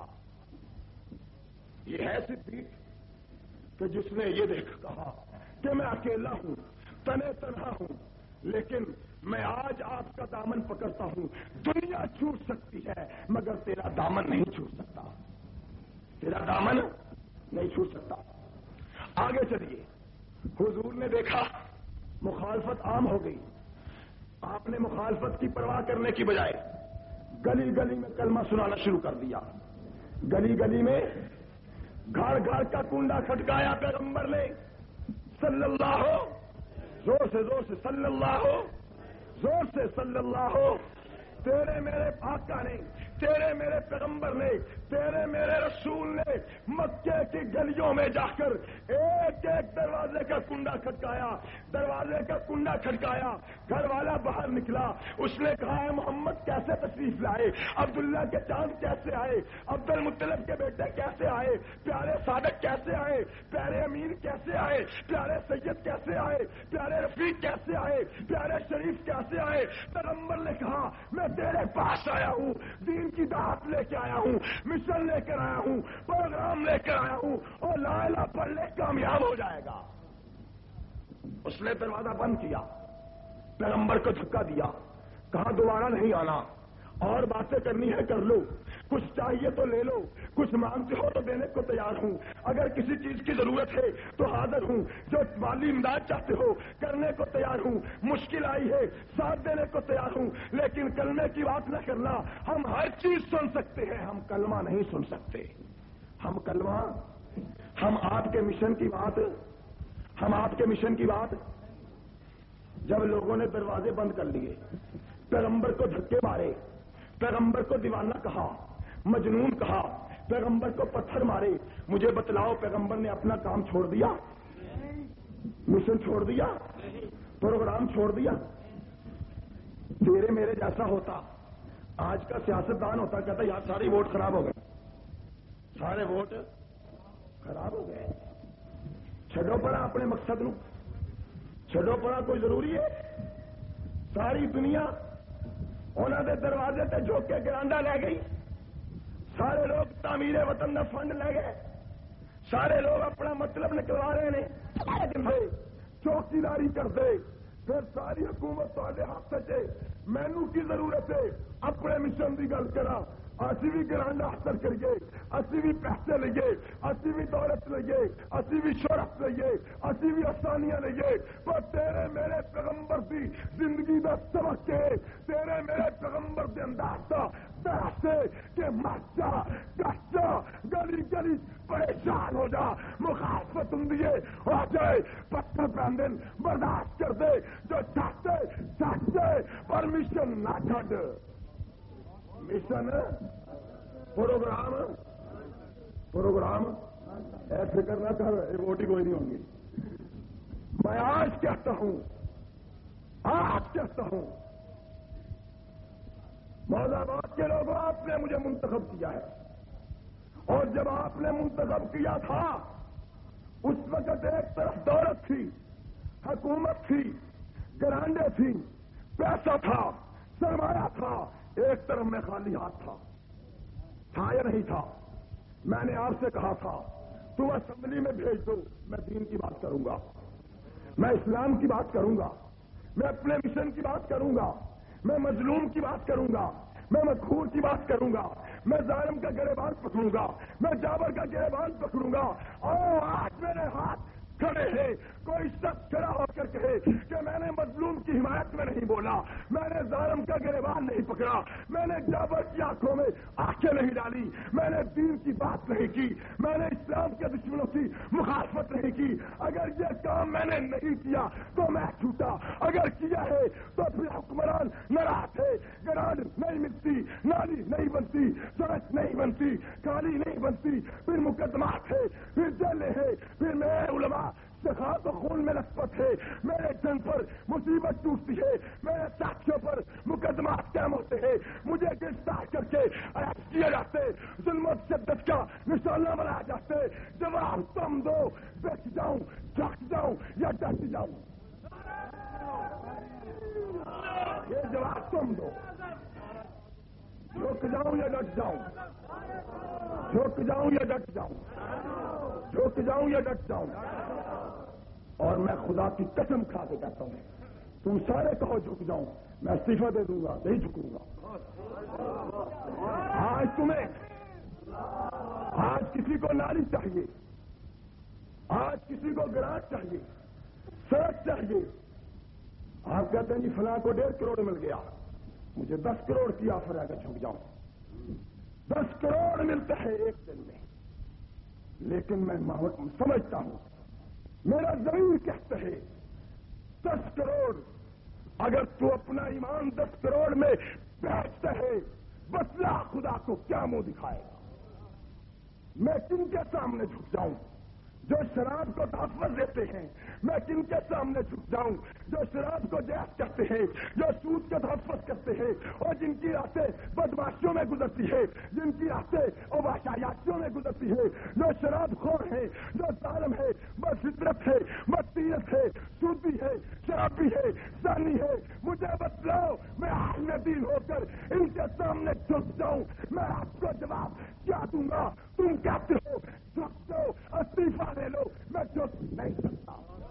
یہ ہے صدیق کہ جس نے یہ دیکھ کہا کہ میں اکیلا ہوں، تنے تنہا ہوں، لیکن میں آج آپ کا دامن پکڑتا ہوں، دنیا چھوٹ سکتی ہے مگر تیرا دامن نہیں چھوٹ سکتا، تیرا دامن نہیں چھوٹ سکتا۔ آگے چلیے، حضور نے دیکھا مخالفت عام ہو گئی، آپ نے مخالفت کی پرواہ کرنے کی بجائے گلی گلی میں کلمہ سنانا شروع کر دیا، گلی گلی میں گھر گھر کا کنڈا کھٹکایا پیغمبر نے صلی اللہ ہو، زور سے زور سے صلی اللہ ہو، زور سے صلی اللہ ہو۔ تیرے میرے آقا نے، تیرے میرے پیغمبر نے، تیرے میرے رسول نے مکے کی گلیوں میں جا کر ایک ایک دروازے کا کنڈا کھٹکایا، دروازے کا کنڈا کھٹکایا، گھر والا باہر نکلا، اس نے کہا ہے محمد کیسے تشریف لائے، عبداللہ کے چاند کیسے آئے، عبد المطلب کے بیٹے کیسے آئے، پیارے صادق کیسے آئے، پیارے امین کیسے آئے، پیارے سید کیسے آئے، پیارے رفیق کیسے آئے، پیارے شریف کیسے آئے۔ پیغمبر نے کہا میں تیرے پاس آیا ہوں، دین کی دعوت لے کے آیا ہوں، مشن لے کر آیا ہوں، پروگرام لے کر آیا ہوں، اور لا الہ پڑھ لے کامیاب ہو جائے گا۔ اس نے دروازہ بند کیا، پیغمبر کو دھکا دیا، کہا دوبارہ نہیں آنا، اور باتیں کرنی ہے کر لو، کچھ چاہیے تو لے لو، کچھ مانگتے ہو تو دینے کو تیار ہوں، اگر کسی چیز کی ضرورت ہے تو حاضر ہوں، جو مالی امداد چاہتے ہو کرنے کو تیار ہوں، مشکل آئی ہے ساتھ دینے کو تیار ہوں، لیکن کلمے کی بات نہ کرنا، ہم ہر چیز سن سکتے ہیں، ہم کلمہ نہیں سن سکتے۔ ہم کلمہ، ہم آپ کے مشن کی بات، ہم آپ کے مشن کی بات، جب لوگوں نے دروازے بند کر لیے، پیغمبر کو دھکے مارے، پیغمبر کو دیوانہ کہا، مجنون کہا، پیغمبر کو پتھر مارے، مجھے بتلاؤ پیغمبر نے اپنا کام چھوڑ دیا، مشن چھوڑ دیا، پروگرام چھوڑ دیا؟ تیرے میرے جیسا ہوتا، آج کا سیاستدان ہوتا، کہتا یار سارے ووٹ خراب ہو گئے، سارے ووٹ خراب ہو گئے، چھڈو پڑا اپنے مقصد نو، چھڈو پڑا کوئی ضروری ہے؟ ساری دنیا انہوں نے دروازے تے جھوک کے گرانڈا لے گئی، سارے لوگ تعمیر وطن کا فنڈ لے گئے، سارے لوگ اپنا مطلب نکلوا رہے ہیں، چوکیداری کرتے، پھر ساری حکومت تے ہاتھ سے، مینو کی ضرورت ہے اپنے مشن کی گل کرا، اسی بھی گرانڈا حاصل کریے، اسی بھی پیسے لئیے، اسی بھی دولت لئیے، اسی بھی شہرت لئیے، اسی بھی آسانیاں لئیے، پر تیرے میرے پیغمبر دی زندگی دا سبق کے تیرے میرے پیغمبر دے انداز دا بحث کہ مر جا، کٹ جا، گلی گلی پریشان ہو جا، مخالفت ہوں دیے ہو جائے، پتھر پہن دن برداشت کر دے، جو چاہتے چاہتے پرمیشن نہ چھڈ۔ مشن پروگرام پروگرام اے فکر نہ کر، ووٹی کوئی نہیں ہوں گی۔ میں آج کہتا ہوں آج کہتا ہوں مولا آباد کے لوگوں، آپ نے مجھے منتخب کیا ہے، اور جب آپ نے منتخب کیا تھا اس وقت ایک طرف دولت تھی، حکومت تھی، گرانڈے تھی، پیسہ تھا، سرمایہ تھا، ایک طرف میں خالی ہاتھ تھا۔ تھا یا نہیں تھا؟ میں نے آپ سے کہا تھا تم اسمبلی میں بھیج دو، میں دین کی بات کروں گا، میں اسلام کی بات کروں گا، میں اپنے مشن کی بات کروں گا، میں مظلوم کی بات کروں گا، میں مقہور کی بات کروں گا، میں ظالم کا گریبان پکڑوں گا، میں جابر کا گریبان پکڑوں گا۔ اور آج میرے ہاتھ کھڑے ہیں، کوئی شخص کھڑا ہو کر کہے کہ میں نے مظلوم کی حمایت میں نہیں بولا، میں نے ظالم کا گریبان نہیں پکڑا، میں نے جابر کی آنکھوں میں آنکھیں نہیں ڈالی، میں نے دین کی بات نہیں کی، میں نے اسلام کے دشمنوں کی مخالفت نہیں کی، اگر یہ کام میں نے نہیں کیا تو میں جھوٹا، اگر کیا ہے تو پھر حکمران ناراض ہے، گرانڈ نہیں ملتی، نالی نہیں بنتی، سڑک نہیں بنتی، کالی نہیں بنتی، پھر مقدمات ہے، پھر جیلیں ہے، پھر میں علماء سخاوت و خون میں لطفت ہے، میرے جن پر مصیبت ٹوٹتی ہے، میرے ساتھیوں پر مقدمات قائم ہوتے ہیں، مجھے گرفتار کر کے اریسٹ کیے جاتے، ظلم و شدت کا نشانہ بنایا جاتے۔ جواب تم دو، بیٹھ جاؤں، جھک جاؤں یا ڈٹ جاؤں؟ یہ جواب تم دو، جھک جاؤں یا ڈٹ جاؤں؟ جھک جاؤں یا ڈٹ جاؤں؟ جھک جاؤں یا ڈٹ جاؤں؟ اور میں خدا کی قسم کھا کے کہتا ہوں، تم سارے کہو جھک جاؤں، میں استعفیٰ دے دوں گا، نہیں جھکوں گا۔ آج تمہیں آج کسی کو نالی چاہیے، آج کسی کو گراج چاہیے، سڑک چاہیے، آپ کہتے ہیں جی فلاں کو ڈیڑھ کروڑ مل گیا، مجھے دس کروڑ کی آفر ہے کہ جھک جاؤں۔ دس کروڑ ملتا ہے ایک دن میں، لیکن میں سمجھتا ہوں، میرا ضمیر کہتا ہے دس کروڑ اگر تو اپنا ایمان دس کروڑ میں بیچتا ہے، بتلا خدا کو کیا منہ دکھائے گا؟ میں کن کے سامنے جھک جاؤں؟ جو شراب کو تحفظ دیتے ہیں، میں کن کے سامنے جھک جاؤں؟ جو شراب کو جائز کرتے ہیں، جو سود کا تحفظ کرتے ہیں، اور جن کی راتیں بدماشیوں میں گزرتی ہے، جن کی راتیں اواشایاتیوں میں گزرتی ہے، جو شراب خور ہے، جو ظالم ہے، بد فطرت ہے، بدتیرت ہے، سودی ہے، شرابی ہے، زانی ہے، مجھے بتلاؤ، میں عالم دین ہو کر ان کے سامنے جھک جاؤں، میں آپ کو جواب کیا دوں گا؟ تم کہتے ہو جھک جاؤ، استعفیٰ لے لو، میں جھک نہیں سکتا۔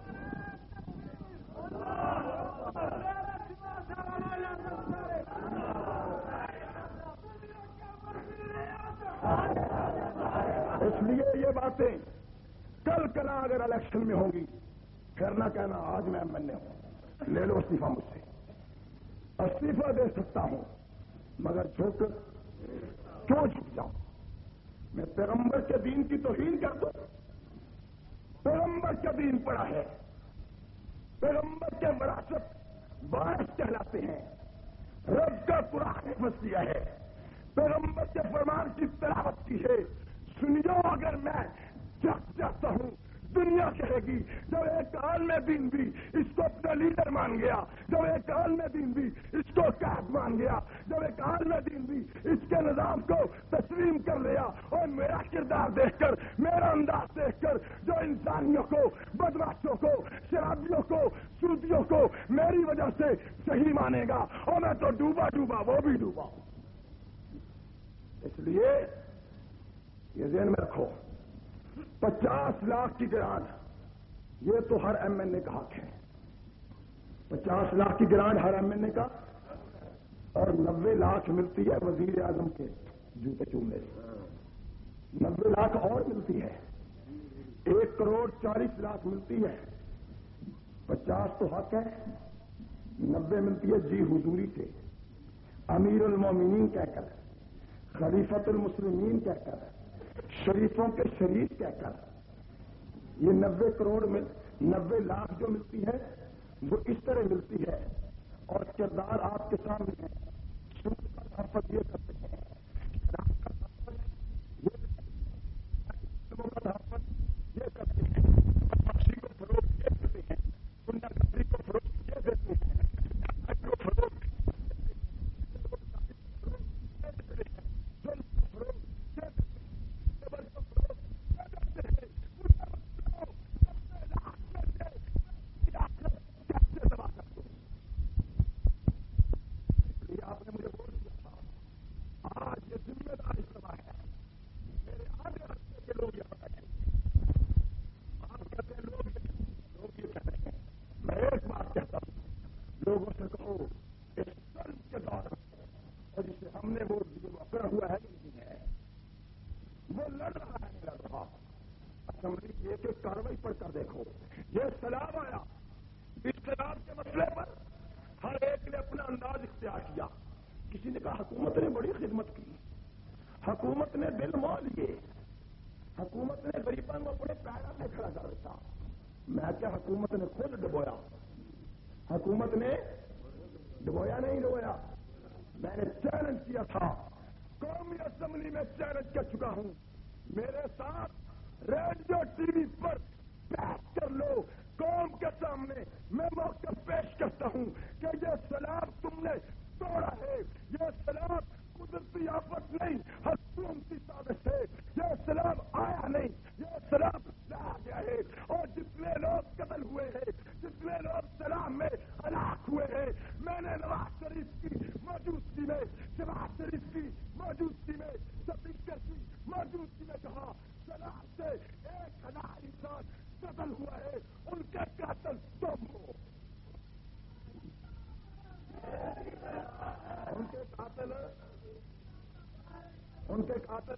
اس لیے یہ باتیں کل کلا اگر الیکشن میں ہوں گی، پھر نہ کہنا آج میں ایم این اے ہوں، لے لو استعفیٰ مجھ سے۔ استعفیٰ دے سکتا ہوں، مگر جھک کیوں جھک جاؤں؟ میں پیغمبر کے دین کی توہین کر دوں؟ پیغمبر کا دین پڑا ہے، پیغمبر کے وراثت وارث کہلاتے ہیں، رب کا قرآن حفظ کیا ہے، پیغمبر کے فرمان کی تلاوت کی ہے، سنیو اگر میں جھک جاتا ہوں دنیا کہے گی جب ایک عالم دین بھی اس کو اپنا لیڈر مان گیا، جب ایک عالم دین بھی اس کو قائد مان گیا، جب ایک عالم دین بھی اس کے نظام کو تسلیم کر لیا، اور میرا کردار دیکھ کر، میرا انداز دیکھ کر جو انسانیوں کو، بدماشوں کو، شرابیوں کو، سودیوں کو میری وجہ سے صحیح مانے گا، اور میں تو ڈوبا ڈوبا وہ بھی ڈوبا۔ اس لیے یہ ذہن میں رکھو، پچاس لاکھ کی گرانٹ یہ تو ہر ایم این اے کا حق ہے، پچاس لاکھ کی گرانٹ ہر ایم این اے کا، اور نبے لاکھ ملتی ہے وزیر اعظم کے جوتے چومنے سے نبے لاکھ اور ملتی ہے، ایک کروڑ چالیس لاکھ ملتی ہے، پچاس تو حق ہے، نبے ملتی ہے جی حضوری سے، امیر المومنین کہہ کر، خلیفۃ المسلمین کہہ کر، شریفوں کے شریف کہہ کر، یہ نبے کروڑ میں نبے لاکھ جو ملتی ہے وہ اس طرح ملتی ہے، اور کردار آپ کے سامنے ہے، سود کا تحفظ یہ کرتے ہیں، شراب کا تحفظ یہ تحفظ یہ کرتے ہیں، بدماشی کو فروغ یہ دیتے ہیں، گنڈا گردی کو فروغ یہ دیتے ہیں، کو فروغ لوگوں سے کہو اس سرد کے دور اور جسے ہم نے وہ وقرا ہوا ہے نہیں ہے، وہ لڑ رہا ہے نہیں لڑ رہا، اسمبلی کی ایک ایک کاروائی پر کر دیکھو، یہ سیلاب آیا، اس سیلاب کے مسئلے پر ہر ایک نے اپنا انداز اختیار کیا، کسی نے کہا حکومت نے بڑی خدمت کی، حکومت نے دل مول لیے، حکومت نے غریبان کو اپنے پیروں میں کھڑا کر رکھا، میں کیا حکومت نے خود ڈبویا، حکومت نے ڈبویا نہیں ڈبویا، میں نے چیلنج کیا تھا، قومی اسمبلی میں چیلنج کر چکا ہوں، میرے ساتھ ریڈیو ٹی وی پر بحث کر لو، قوم کے سامنے میں موقف پیش کرتا ہوں کہ یہ سیلاب تم نے توڑا ہے، یہ سیلاب قدرتی آفت نہیں، حکومتی سازش ہے، یہ سیلاب آیا نہیں، یہ سیلاب لایا گیا ہے، اور جتنے لوگ قتل ہوئے ہیں، جتنے لوگ سیلاب میں ہلاک ہوئے ہیں، میں نے نواز شریف کی موجودگی میں، شہباز شریف کی موجودگی میں، سپیکر کی موجودگی میں کہا سیلاب سے ایک ہزار انسان قتل ہوا ہے، ان کے قاتل تم ہو، ان کے قاتل ان کے قاتل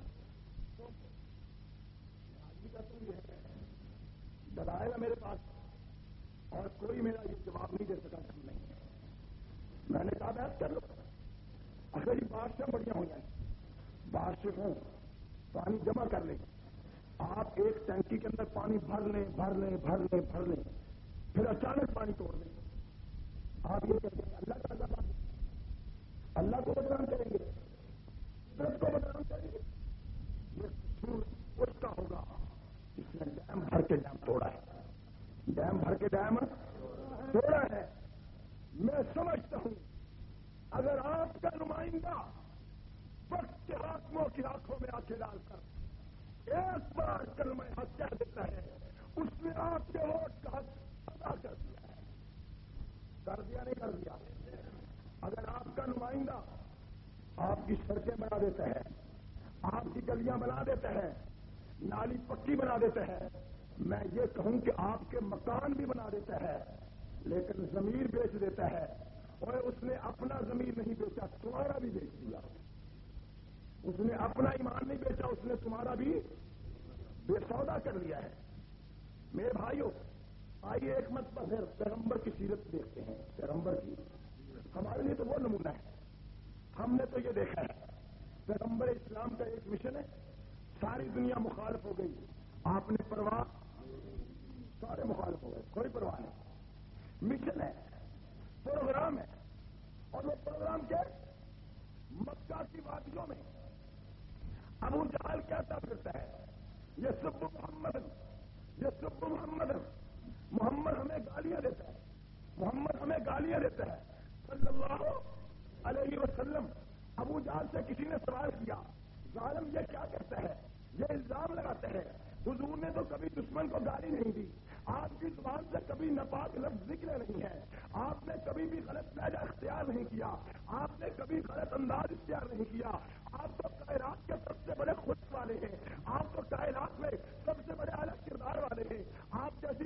دلائل ہے میرے پاس، اور کوئی میرا یہ جواب نہیں دے سکا کہ نہیں ہے، میں نے کہا بحث کر لو، اگر یہ بارشیں بڑھیاں ہو جائیں، بارشیں ہوں، پانی جمع کر لیں، آپ ایک ٹینکی کے اندر پانی بھر لیں بھر لیں بھر لیں بھر لیں پھر اچانک پانی توڑ دیں، آپ یہ کہتے ہیں اللہ کا عذاب، اللہ کو بدنام کریں گے، قدرت کو بدنام کریں گے، یہ قصور اس کا ہوگا جس نے ڈیم بھر کے ڈیم توڑا ہے، ڈیم بھر کے ڈیم توڑا ہے، میں سمجھتا ہوں اگر آپ کا نمائندہ وقت کے حاکموں کی آنکھوں میں آنکھیں ڈال کر ایک بار کلمہ حق کہہ دیتا ہے، اس نے آپ کے ووٹ کا حق ادا کر دیا ہے، کر دیا نہیں کر دیا، اگر آپ کا نمائندہ آپ کی سڑکیں بنا دیتا ہے، آپ کی گلیاں بنا دیتا ہے، نالی پکی بنا دیتا ہے، میں یہ کہوں کہ آپ کے مکان بھی بنا دیتا ہے، لیکن ضمیر بیچ دیتا ہے، اور اس نے اپنا ضمیر نہیں بیچا، تمہارا بھی بیچ دیا، اس نے اپنا ایمان نہیں بیچا، اس نے تمہارا بھی بے سودا کر لیا ہے، میرے بھائیوں آئیے ایک مرتبہ پھر پیغمبر کی سیرت دیکھتے ہیں، پیغمبر کی ہمارے لیے تو وہ نمونہ ہے، ہم نے تو یہ دیکھا ہے پیغمبر اسلام کا ایک مشن ہے، ساری دنیا مخالف ہو گئی، آپ نے پرواہ، سارے مخالف ہو گئے، کوئی پرواہ نہیں، مشن ہے، پروگرام ہے، اور وہ پروگرام کیا ہے؟ مکہ کی وادیوں میں ابو جہل کہتا پھرتا ہے یہ سب محمد یہ سب محمد محمد ہمیں گالیاں دیتا ہے، محمد ہمیں گالیاں دیتا ہے صلی اللہ علیہ وسلم، ابو جہل سے کسی نے سوال کیا ظالم یہ کیا کہتا ہے، یہ الزام لگاتا ہے حضور نے تو کبھی دشمن کو گالی نہیں دی، آپ کی زبان سے کبھی ناپاک لفظ ذکر نہیں ہے، آپ نے کبھی بھی غلط لہجہ اختیار نہیں کیا، آپ نے کبھی غلط انداز اختیار نہیں کیا، آپ تو کائنات کے سب سے بڑے خود والے ہیں، آپ تو کائنات میں سب سے بڑے اعلیٰ کردار والے ہیں، آپ جیسی الفاظ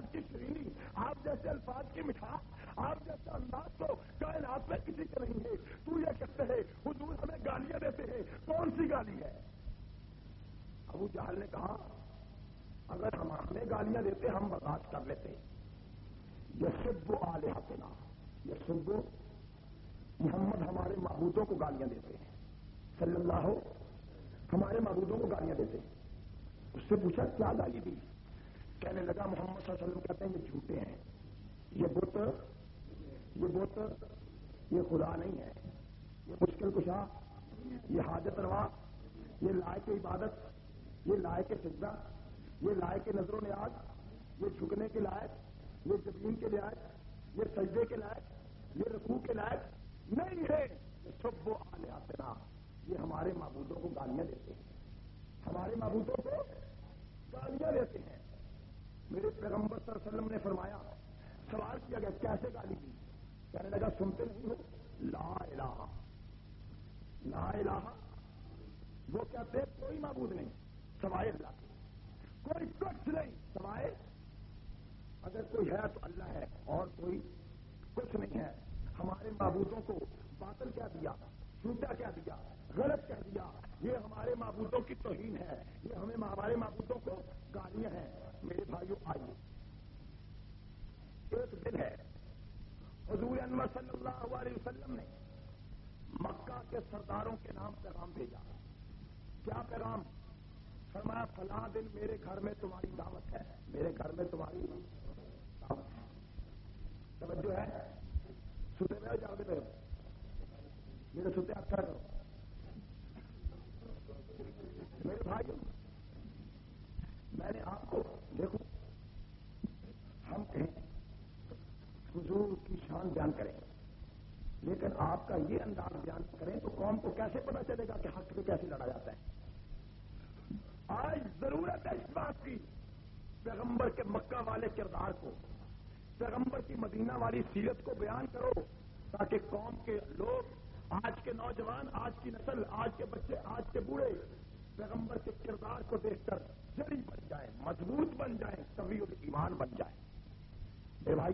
الفاظ کی شرینی، آپ جیسے الفاظ کی مٹھاس، آپ جیسا انداز تو کائنات میں کسی کا نہیں ہے. تو یہ کہتے ہیں حضور ہمیں گالیاں دیتے ہیں، کون سی گالی ہے؟ ابو جہل نے کہا اگر ہم ہمیں گالیاں دیتے ہم برداشت کر لیتے. یسب آلہتنا، یسب محمد ہمارے معبودوں کو گالیاں دیتے ہیں، صلی اللہ ہو ہمارے معبودوں کو گالیاں دیتے ہیں. اس سے پوچھا کیا گالی دی؟ کہنے لگا محمد صلی اللہ علیہ وسلم کہتے ہیں یہ جھوٹے ہیں، یہ بت یہ بت یہ خدا نہیں ہے، یہ مشکل کشا، یہ حاجت روا، یہ لائق عبادت، یہ لائق سجدہ، یہ لائق نظر و نیاز، یہ جھکنے کے لائق، یہ جبین کے لائق، یہ سجدے کے لائق، یہ رکوع کے لائق نہیں ہے. یہ سب وہ آلیاتنا، یہ ہمارے معبودوں کو گالیاں دیتے ہیں، ہمارے معبودوں کو گالیاں دیتے ہیں. میرے پیغمبر صلی اللہ علیہ وسلم نے فرمایا، سوال کیا گیا کیسے گالی دی؟ کہنے لگا سنتے نہیں ہو لا الہ لا الہ، وہ کہتے کوئی معبود نہیں سوائے اللہ کے، کوئی کچھ نہیں سوائے، اگر کوئی ہے تو اللہ ہے اور کوئی کچھ نہیں ہے. ہمارے معبودوں کو باطل کیا دیا، جھوٹا کیا دیا، غلط کہہ دیا. یہ ہمارے معبودوں کی توہین ہے، یہ ہمیں ہمارے معبودوں کو گالیاں ہیں. میرے بھائیوں آئیے، ایک دن ہے حضور انور صلی اللہ علیہ وسلم نے مکہ کے سرداروں کے نام پیغام بھیجا. کیا پیغام؟ فرمایا فلاں دن میرے گھر میں تمہاری دعوت ہے، میرے گھر میں تمہاری دعوت ہے. توجہ ہے؟ ستے میں جاگے پہ میرے ستے اچھا کرو. میرے بھائیوں میں نے آپ کو دیکھو، ہم کہیں حضور کی شان بیان کریں لیکن آپ کا یہ انداز بیان کریں تو قوم کو کیسے پتا چلے گا کہ حق پہ کیسے لڑا جاتا ہے؟ آج ضرورت ہے اس بات کی، پیغمبر کے مکہ والے کردار کو، پیغمبر کی مدینہ والی سیرت کو بیان کرو تاکہ قوم کے لوگ، آج کے نوجوان، آج کی نسل، آج کے بچے، آج کے بوڑھے پیغمبر کے کردار کو دیکھ کر جڑی بن جائیں، مضبوط بن جائیں، قوی ایمان بن جائیں. اے بھائی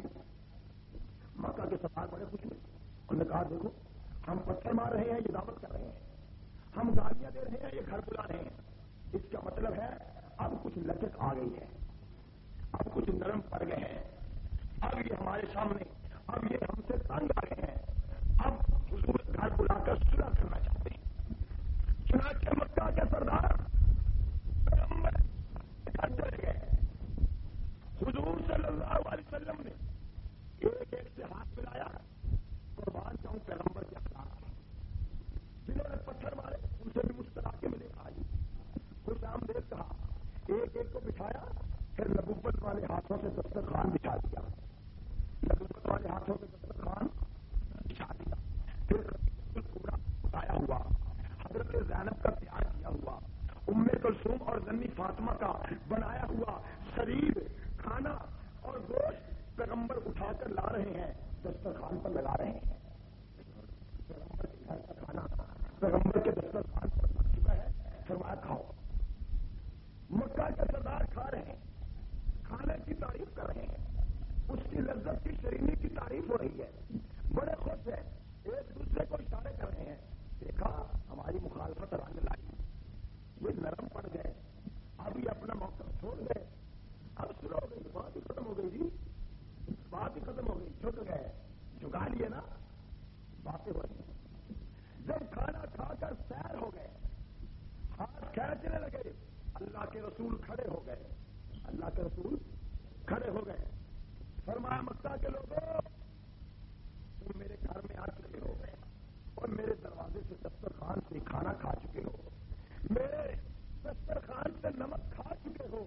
مکہ کے سردار بڑے خوش ہوئے. انہوں نے کہا دیکھو ہم پتھر مار رہے ہیں، یہ دعوت کر رہے ہیں، ہم گالیاں دے رہے ہیں، یہ گھر بلا رہے ہیں. اس کا مطلب ہے اب کچھ لچک آ گئی ہے، اب کچھ نرم پڑ گئے ہیں، اب یہ ہمارے سامنے، اب یہ ہم سے تنگ آ گئے ہیں، اب حضور گھر بلا کر صلح کرنا چاہتے ہیں. چنانچہ مکہ کے سردار پیغمبر گھر چلے گئے. حضور صلی اللہ علیہ وسلم نے ایک ایک سے ہاتھ ملایا، قربان جاؤں پیغمبر کے اخلاق ہیں. جنہوں نے پتھر مارے ان سے بھی مسکرا کے ملے، آئی خوش آمدید کہا، ایک ایک کو بٹھایا، پھر نبوت والے ہاتھوں سے دسترخوان بچھا دیا، نبوت والے ہاتھوں سے دسترخوان بچھا دیا. پھر پورا اٹھایا ہوا، حضرت زینب کا تیار کیا ہوا، ام کلثوم اور زنی فاطمہ کا بنایا ہوا شریر، کھانا اور گوشت پیغمبر اٹھا کر لا رہے ہیں، دسترخوان پر لگا رہے ہیں. پیغمبر کے گھر کا کھانا پیغمبر کے دسترخوان پر لگ چکا ہے، فرمایا کھاؤ. مکہ کے سردار کھا رہے ہیں، کھانے کی تعریف کر رہے ہیں، اس کی لذت کی شرینی کی تعریف ہو رہی ہے، بڑے خوش ہیں، ایک دوسرے کو اشارے کر رہے ہیں. دیکھا ہماری مخالفت رنگ لائی، یہ نرم پڑ گئے، اب یہ اپنا موقع چھوڑ گئے، اب شروع ہو گئی، بات ہی ختم ہو گئی جی، بات ہی ختم ہو گئی، جھک گئے، جھکا لیے نا، باتیں ہو رہی ہیں. جب کھانا کھا کر سیر ہو گئے، ہاتھ کھینچنے لگے، اللہ کے رسول کھڑے ہو گئے، اللہ کے رسول کھڑے ہو گئے. فرمایا مکہ کے لوگوں تم میرے گھر میں آ چکے ہو اور میرے دروازے سے دسترخوان سے کھانا کھا چکے ہو، میرے دسترخوان سے نمک کھا چکے ہو،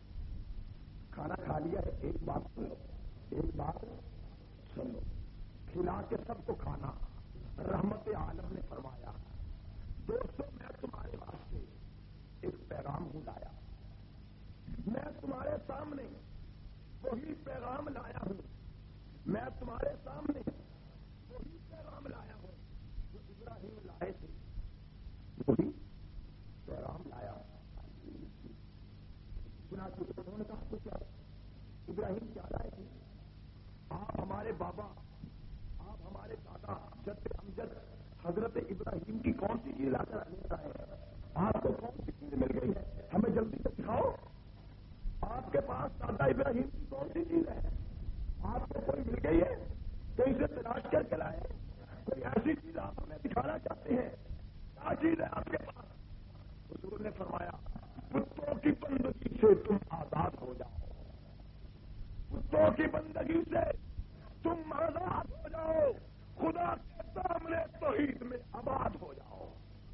کھانا کھا لیا ہے، ایک بات سن لو، ایک بات سن لو، کھلا کے سب کو کھانا. رحمت عالم نے فرمایا دوستو میں تمہارے واسطے ایک پیغام ہوں لایا، میں تمہارے سامنے وہی پیغام لایا ہوں، میں تمہارے سامنے وہی پیغام لایا ہوں جو ابراہیم لائے تھے، وہی پیغام لایا ہوں. چنانچہ انہوں نے کہا تو کیا ابراہیم کیا لائے تھے؟ آپ ہمارے بابا، آپ ہمارے دادا جد امجد حضرت ابراہیم کی کون سی چیز لا کر لے رہے ہیں؟ آپ کو کون سی چیز مل گئی ہے؟ ہمیں جلدی سے دکھاؤ. آپ کے پاس دادا ابراہیم کی کون سی چیز ہے؟ آپ کو کوئی مل گئی ہے تو اسے تلاش کر کے لائے. کوئی ایسی چیز آپ ہمیں دکھانا چاہتے ہیں؟ کیا چیز ہے آپ کے پاس؟ حضور نے فرمایا کتوں کی بندگی سے تم آزاد ہو جاؤ، کتوں کی بندگی سے تم آزاد ہو جاؤ، خدا کے سامنے توحید میں آباد ہو جاؤ.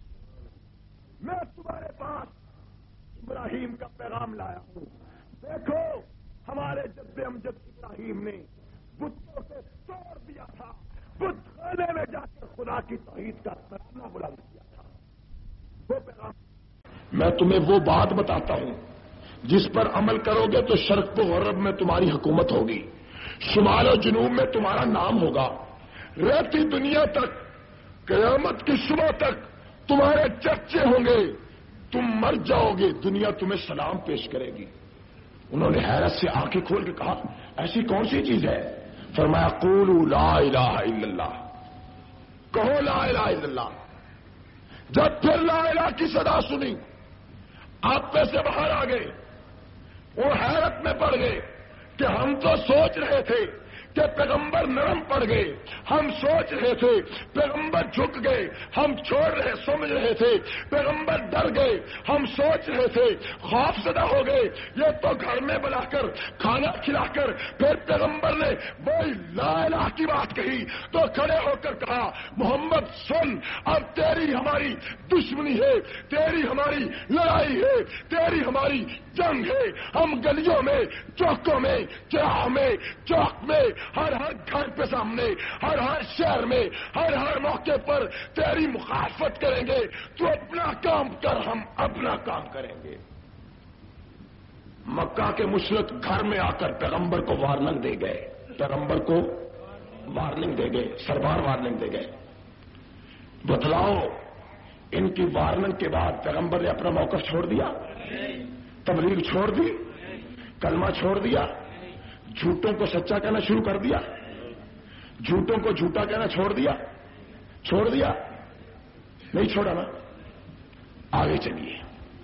میں تمہارے پاس ابراہیم کا پیغام لایا ہوں. دیکھو ہمارے جد امجد ابراہیم نے بتوں سے توڑ دیا تھا، بت خانے میں جا کر خدا کی توحید کا ترانہ بلند کیا تھا. وہ پیغام میں تمہیں وہ بات بتاتا ہوں جس پر عمل کرو گے تو شرق و غرب میں تمہاری حکومت ہوگی، شمال و جنوب میں تمہارا نام ہوگا، رہتی دنیا تک قیامت کی صبح تک تمہارے چرچے ہوں گے. تم مر جاؤ گے، دنیا تمہیں سلام پیش کرے گی. انہوں نے حیرت سے آنکھیں کھول کے کہا ایسی کون سی چیز ہے؟ فرمایا قولوا لا الہ الا اللہ، کہو لا الہ الا اللہ. جب پھر لا الہ کی صدا سنی آپ میں سے باہر آ گئے. وہ حیرت میں پڑ گئے کہ ہم تو سوچ رہے تھے کہ پیغمبر نرم پڑ گئے، ہم سوچ رہے تھے پیغمبر جھک گئے، ہم چھوڑ رہے سمجھ رہے تھے پیغمبر ڈر گئے، ہم سوچ رہے تھے خوف زدہ ہو گئے. یہ تو گھر میں بلا کر کھانا کھلا کر پھر پیغمبر نے وہی لا الہ کی بات کہی تو کھڑے ہو کر کہا محمد سن، اب تیری ہماری دشمنی ہے، تیری ہماری لڑائی ہے، تیری ہماری جنگ ہے. ہم گلیوں میں، چوکوں میں، چراہ میں، چوک میں، ہر ہر گھر پہ سامنے، ہر ہر شہر میں، ہر ہر موقع پر تیری مخالفت کریں گے. تو اپنا کام کر، ہم اپنا کام کریں گے. مکہ کے مشرک گھر میں آ کر پیغمبر کو وارننگ دے گئے، پیغمبر کو وارننگ دے گئے، سربار وارننگ دے گئے. بتلاؤ ان کی وارننگ کے بعد پیغمبر نے اپنا موقف چھوڑ دیا، تبلیغ چھوڑ دی، کلمہ چھوڑ دیا، جھوٹوں کو سچا کہنا شروع کر دیا، جھوٹوں کو جھوٹا کہنا چھوڑ دیا، چھوڑ دیا نہیں چھوڑا نا. آگے چلیے.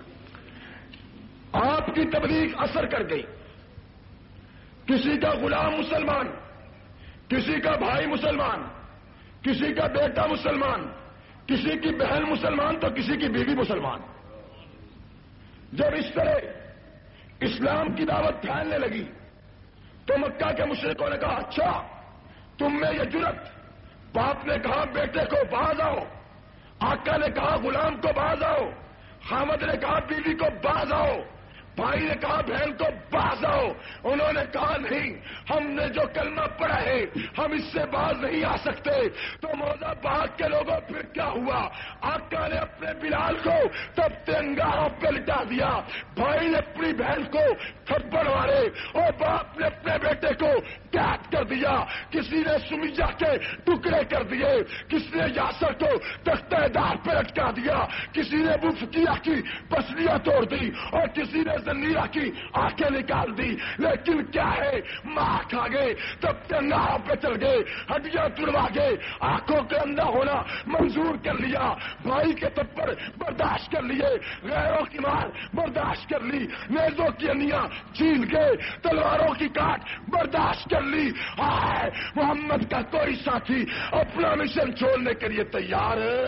آپ کی تبلیغ اثر کر گئی. کسی کا غلام مسلمان، کسی کا بھائی مسلمان، کسی کا بیٹا مسلمان، کسی کی بہن مسلمان تو کسی کی بیوی مسلمان. جب اس طرح اسلام کی دعوت پھیلنے لگی تو مکہ کے مشرکوں نے کہا اچھا تم میں یہ جرت. باپ نے کہا بیٹے کو باز آؤ، آقا نے کہا غلام کو باز آؤ، خامد نے کہا بیوی کو باز آؤ، بھائی نے کہا بہن کو باز آؤ. انہوں نے کہا نہیں، ہم نے جو کلمہ پڑھا ہے ہم اس سے باز نہیں آ سکتے. تو موزہ باغ کے لوگوں پھر کیا ہوا؟ آقا نے اپنے بلال کو تب تنگاہوں پہ لٹا دیا، بھائی نے اپنی بہن کو تھپڑ مارے اور باپ نے اپنے بیٹے کو قید کر دیا. کسی نے سمیجا کے ٹکڑے کر دیے، کسی نے یاسر کو تختہ دار پہ لٹکا دیا، کسی نے بفقیہ کی پسلیاں توڑ دی اور کسی نے زنیرہ کی آنکھیں نکال دی. لیکن کیا ہے، ماں کھا گئے، تب تنگاہوں پہ چل گئے، ہڈیاں توڑوا گئے، آنکھوں کے اندھا ہونا منظور کر لیا، بھائی کے تھپڑ برداشت کر لیے، غیروں کی مار برداشت کر لی، نیزوں کی انیاں چھیل گئے، تلواروں کی کاٹ برداشت کر لی. آئے محمد کا کوئی ساتھی اپنا مشن چھوڑنے کے لیے تیار ہے؟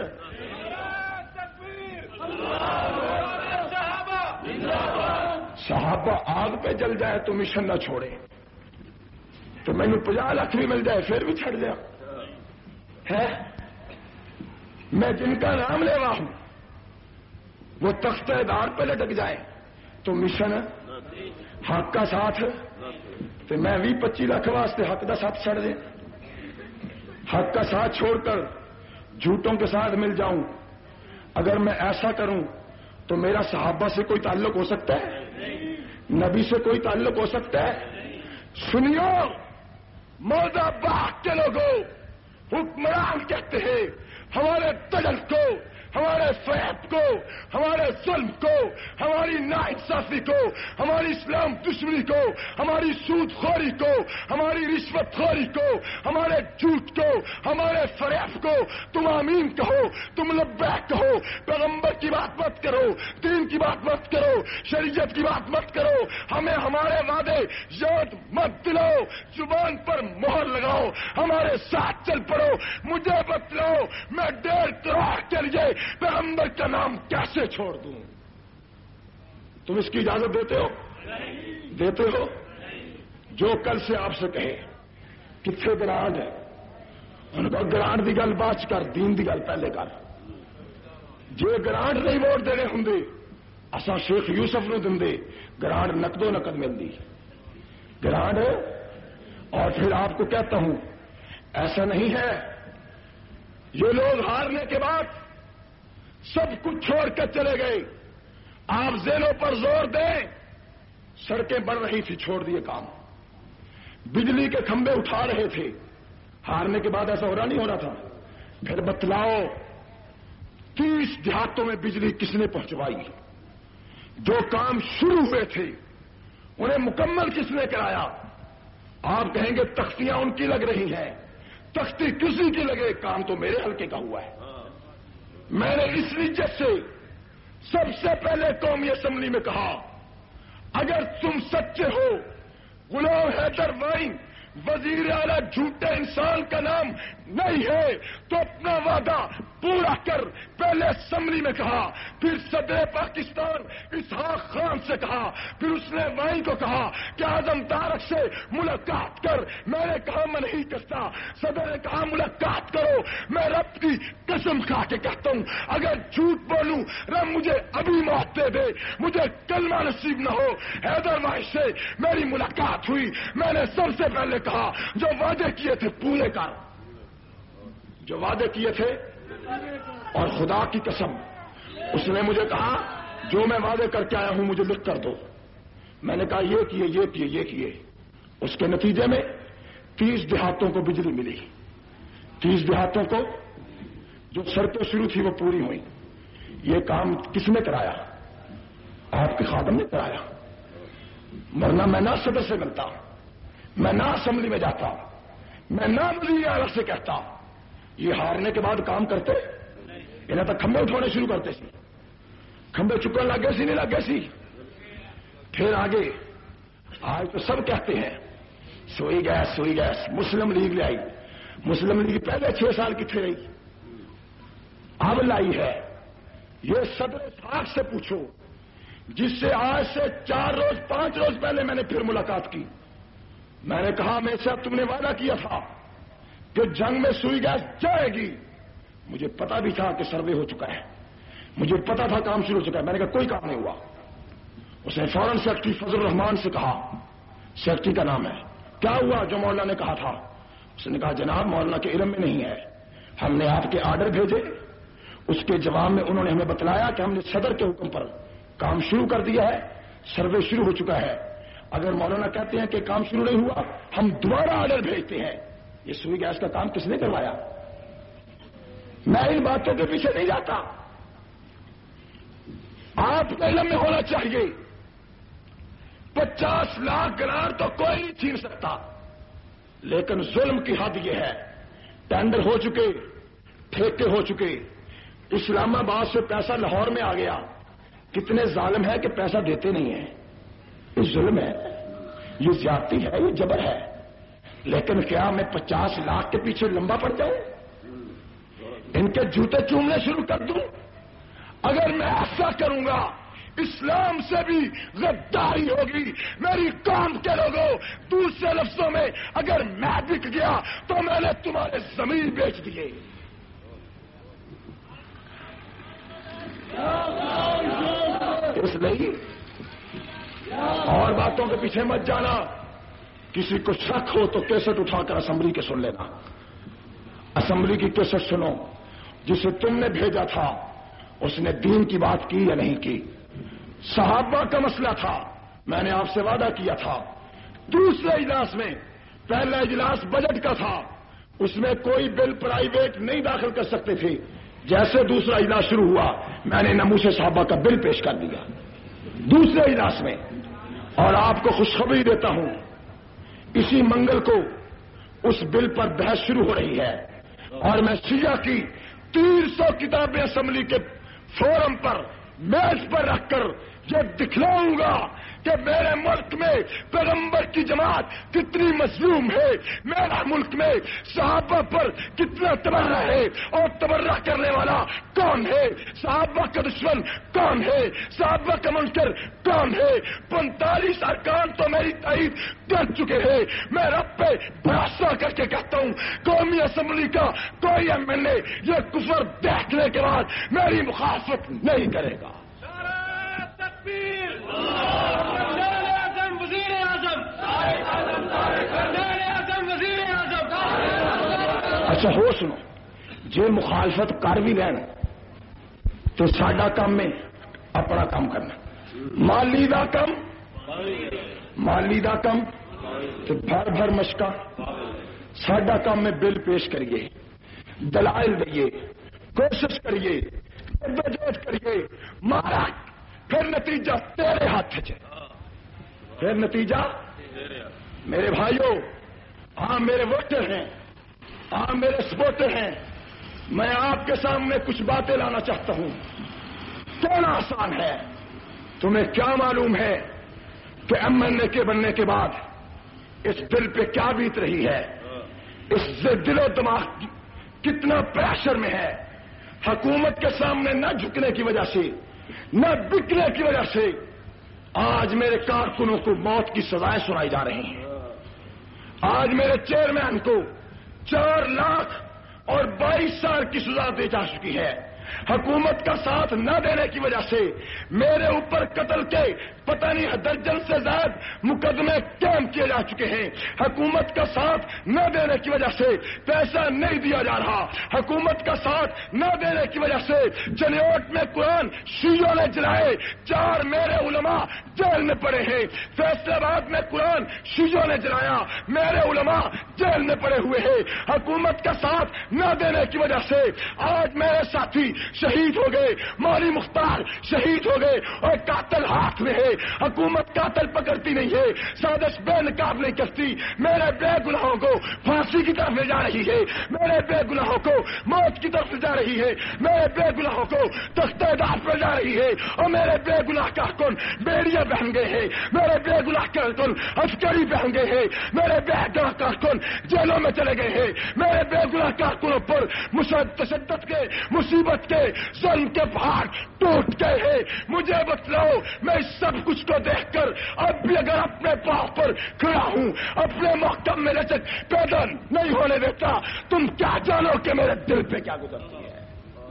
صحابہ آگ پہ جل جائے تو مشن نہ چھوڑے، تو میں نے پچاس لاکھ بھی مل جائے پھر بھی چھڑ دیا ہے. میں جن کا نام لے رہا ہوں وہ تختہ دار پہ لٹک جائے تو مشن حق کا ساتھ، تو میں بھی پچی لاکھ واسطے حق کا ساتھ چھڑ دیں، حق کا ساتھ چھوڑ کر جھوٹوں کے ساتھ مل جاؤں. اگر میں ایسا کروں تو میرا صحابہ سے کوئی تعلق ہو سکتا ہے؟ نبی سے کوئی تعلق ہو سکتا ہے؟ سنیو موزہ باغ کے لوگوں، حکمران کہتے ہیں ہمارے تجل کو ہمارے فریب کو، ہمارے ظلم کو، ہماری ناانصافی کو، ہماری اسلام دشمنی کو، ہماری سود خوری کو، ہماری رشوت خوری کو، ہمارے جھوٹ کو، ہمارے فریب کو تم آمین کہو، تم لبیک کہو، پیغمبر کی بات مت کرو، دین کی بات مت کرو، شریعت کی بات مت کرو، ہمیں ہمارے وعدے یاد مت دلاؤ، زبان پر مہر لگاؤ، ہمارے ساتھ چل پڑو، مجھے بتلاؤ میں ڈیڑھ کروڑ کے لیے پیغمبر کا نام کیسے چھوڑ دوں؟ تم اس کی اجازت دیتے ہو؟ دیتے ہو؟ جو کل سے آپ سے کہے کتنے گرانڈ ہے ان کو گرانڈ کی گل بعد کر، دین کی گل پہلے کر. جے گرانڈ نہیں ووٹ دینے ہوں اساں شیخ یوسف نو دندے، گرانڈ نقد و نقد ملتی گرانڈ. اور پھر آپ کو کہتا ہوں ایسا نہیں ہے، یہ لوگ ہارنے کے بعد سب کچھ چھوڑ کر چلے گئے. آپ ذہنوں پر زور دیں، سڑکیں بڑھ رہی تھی چھوڑ دیے کام، بجلی کے کھمبے اٹھا رہے تھے، ہارنے کے بعد ایسا ہو رہا نہیں ہو رہا تھا. پھر بتلاؤ تیس دیہاتوں میں بجلی کس نے پہنچوائی؟ جو کام شروع ہوئے تھے انہیں مکمل کس نے کرایا؟ آپ کہیں گے تختیاں ان کی لگ رہی ہیں، تختی کسی کی لگے، کام تو میرے حلقے کا ہوا ہے. میں نے اس وجہ سے سب سے پہلے قومی اسمبلی میں کہا اگر تم سچے ہو، غلام حیدر وائن وزیر اعلی جھوٹے انسان کا نام نہیں ہے تو اپنا وعدہ پورا کر. پہلے اسمبلی میں کہا، پھر صدر پاکستان اسحاق خان سے کہا، پھر اس نے وائن کو کہا کہ اعظم طارق سے ملاقات کر. میں نے کہا میں نہیں کرتا. صدر نے کہا ملاقات کرو. میں رب کی قسم کھا کے کہتا ہوں اگر جھوٹ بولوں رب مجھے ابھی موت دے دے، مجھے کلمہ نصیب نہ ہو. حیدر وائن سے میری ملاقات ہوئی، میں نے سب سے پہلے کہا جو وعدے کیے تھے پورے کر، جو وعدے کیے تھے. اور خدا کی قسم اس نے مجھے کہا جو میں وعدے کر کے آیا ہوں مجھے لکھ کر دو. میں نے کہا یہ کیے یہ کیے یہ کیے. اس کے نتیجے میں تیس دیہاتوں کو بجلی ملی. تیس دیہاتوں کو جو سڑکیں شروع تھی وہ پوری ہوئی. یہ کام کس نے کرایا؟ آپ کے خادم نے کرایا. ورنہ میں نہ صدر سے ملتا، میں نہ اسمبلی میں جاتا، میں نہ وزیر اعلیٰ سے کہتا. یہ ہارنے کے بعد کام کرتے انہیں تو کھمبے اٹھانے شروع کرتے سی، کھمبے چکن لگے سی نہیں لگے سی. پھر آگے آج تو سب کہتے ہیں سوئی گیس سوئی گیس. مسلم لیگ لے آئی. مسلم لیگ پہلے چھ سال کی تھی رہی، اب لائی ہے. یہ صدر اسحاق سے پوچھو جس سے آج سے چار روز پانچ روز پہلے میں نے پھر ملاقات کی. میں نے کہا میں سے تم نے وعدہ کیا تھا کہ جنگ میں سوئی گیس جائے گی. مجھے پتا بھی تھا کہ سروے ہو چکا ہے، مجھے پتا تھا کام شروع ہو چکا ہے. میں نے کہا کوئی کام نہیں ہوا. اس نے فوراً سیکرٹری فضل الرحمان سے کہا، سیکرٹری کا نام ہے، کیا ہوا جو مولانا نے کہا تھا؟ اس نے کہا جناب مولانا کے علم میں نہیں ہے، ہم نے آپ کے آرڈر بھیجے، اس کے جواب میں انہوں نے ہمیں بتلایا کہ ہم نے صدر کے حکم پر کام شروع کر دیا ہے، سروے شروع ہو چکا ہے. اگر مولانا کہتے ہیں کہ کام شروع نہیں ہوا ہم دوبارہ آرڈر بھیجتے ہیں. یہ سوئی گیس کا کام کس نے کروایا؟ میں ان باتوں کے پیچھے نہیں جاتا. آپ کے علم میں ہونا چاہیے پچاس لاکھ گرانٹ تو کوئی نہیں چھین سکتا، لیکن ظلم کی حد یہ ہے ٹینڈر ہو چکے، ٹھیکے ہو چکے، اسلام آباد سے پیسہ لاہور میں آ گیا. کتنے ظالم ہے کہ پیسہ دیتے نہیں ہیں. یہ ظلم ہے، یہ زیادتی ہے، یہ جبر ہے. لیکن کیا میں پچاس لاکھ کے پیچھے لمبا پڑ جاؤں، ان کے جوتے چومنے شروع کر دوں؟ اگر میں ایسا کروں گا اسلام سے بھی غداری ہوگی. میری قوم کے لوگوں، دوسرے لفظوں میں اگر میں بک گیا تو میں نے تمہارے زمین بیچ دیے. اس لیے اور باتوں کے پیچھے مت جانا. کسی کو شک ہو تو کیسٹ اٹھا کر اسمبلی کے سن لینا. اسمبلی کی کیسٹ سنو. جسے تم نے بھیجا تھا اس نے دین کی بات کی یا نہیں کی؟ صحابہ کا مسئلہ تھا، میں نے آپ سے وعدہ کیا تھا. دوسرے اجلاس میں، پہلا اجلاس بجٹ کا تھا، اس میں کوئی بل پرائیویٹ نہیں داخل کر سکتے تھے. جیسے دوسرا اجلاس شروع ہوا میں نے ناموس صحابہ کا بل پیش کر دیا دوسرے اجلاس میں، اور آپ کو خوشخبری دیتا ہوں اسی منگل کو اس بل پر بحث شروع ہو رہی ہے، اور میں شیعہ کی تین سو کتابیں اسمبلی کے فورم پر میز پر رکھ کر یہ دکھلاؤں گا کہ میرے ملک میں پیغمبر کی جماعت کتنی مظلوم ہے، میرا ملک میں صحابہ پر کتنا تبرہ ہے، اور تبرہ کرنے والا کون ہے، صحابہ کا دشمن کون ہے، صحابہ کا منکر کون ہے۔ پینتالیس ارکان تو میری تائید کر چکے ہیں، میں رب پہ بھروسہ کر کے کہتا ہوں قومی اسمبلی کا کوئی ایم ایل اے یہ کفر دیکھنے کے بعد میری مخالفت نہیں کرے گا۔ اچھا ہو سنو جی مخالفت کر بھی لین تو ساڈا کام ہے اپنا کام کرنا، مالی دا کم مالی دا کم تو بھر بھر مشکا، ساڈا کام میں بل پیش کریے، دلائل دئیے، کوشش کریے، جدوجہد کریے، مارا پھر نتیجہ تیرے ہاتھ چ، پھر نتیجہ میرے بھائیوں، ہاں میرے ووٹر ہیں، ہاں میرے سپورٹر ہیں، میں آپ کے سامنے کچھ باتیں لانا چاہتا ہوں۔ کہنا آسان ہے، تمہیں کیا معلوم ہے کہ ایم ایل اے کے بننے کے بعد اس دل پہ کیا بیت رہی ہے، اس دل و دماغ کتنا پریشر میں ہے۔ حکومت کے سامنے نہ جھکنے کی وجہ سے، نہ بکنے کی وجہ سے آج میرے کارکنوں کو موت کی سزائیں سنائی جا رہی ہیں۔ آج میرے چیئرمین کو چار لاکھ اور بائیس سال کی سزا دی جا چکی ہے۔ حکومت کا ساتھ نہ دینے کی وجہ سے میرے اوپر قتل کے پتہ نہیں درجن سے زائد مقدمے قائم کیے جا چکے ہیں۔ حکومت کا ساتھ نہ دینے کی وجہ سے پیسہ نہیں دیا جا رہا، حکومت کا ساتھ نہ دینے کی وجہ سے چنیوٹ میں قرآن شیعوں نے جلائے، چار میرے علماء جیل میں پڑے ہیں۔ فیصلہ آباد میں قرآن شیعوں نے جلایا، میرے علماء جیل میں پڑے ہوئے ہیں۔ حکومت کا ساتھ نہ دینے کی وجہ سے آج میرے ساتھی شہید ہو گئے، مولوی مختار شہید ہو گئے، اور قاتل ہاتھ میں ہے۔ حکومت قاتل پکڑتی نہیں ہے، سازش بے نقاب نہیں کرتی، میرے بے گناہوں کو پھانسی کی طرف لے جا رہی ہے، میرے بے گناہوں کو موت کی طرف لے جا رہی ہے، میرے بے گناہوں کو تختہ دار پر جا رہی ہے، اور میرے بے گناہ کارکن بیڑیاں پہن گئے ہیں، میرے بے گناہ کارکن عسکری پہن گئے ہیں، میرے بے گناہ کارکن جیلوں میں چلے گئے ہیں، میرے بے گناہ کارکنوں پر تشدد کے، مصیبت کے، ظلم کے پہاڑ ٹوٹ گئے ہیں۔ مجھے بتلاؤ میں اس سب کچھ کو دیکھ کر اب بھی اگر اپنے پاؤں پر کھڑا ہوں، اپنے محکم میں لچک پیدا نہیں ہونے دیتا، تم کیا جانو کہ میرے دل پہ کیا گزرتی ہے۔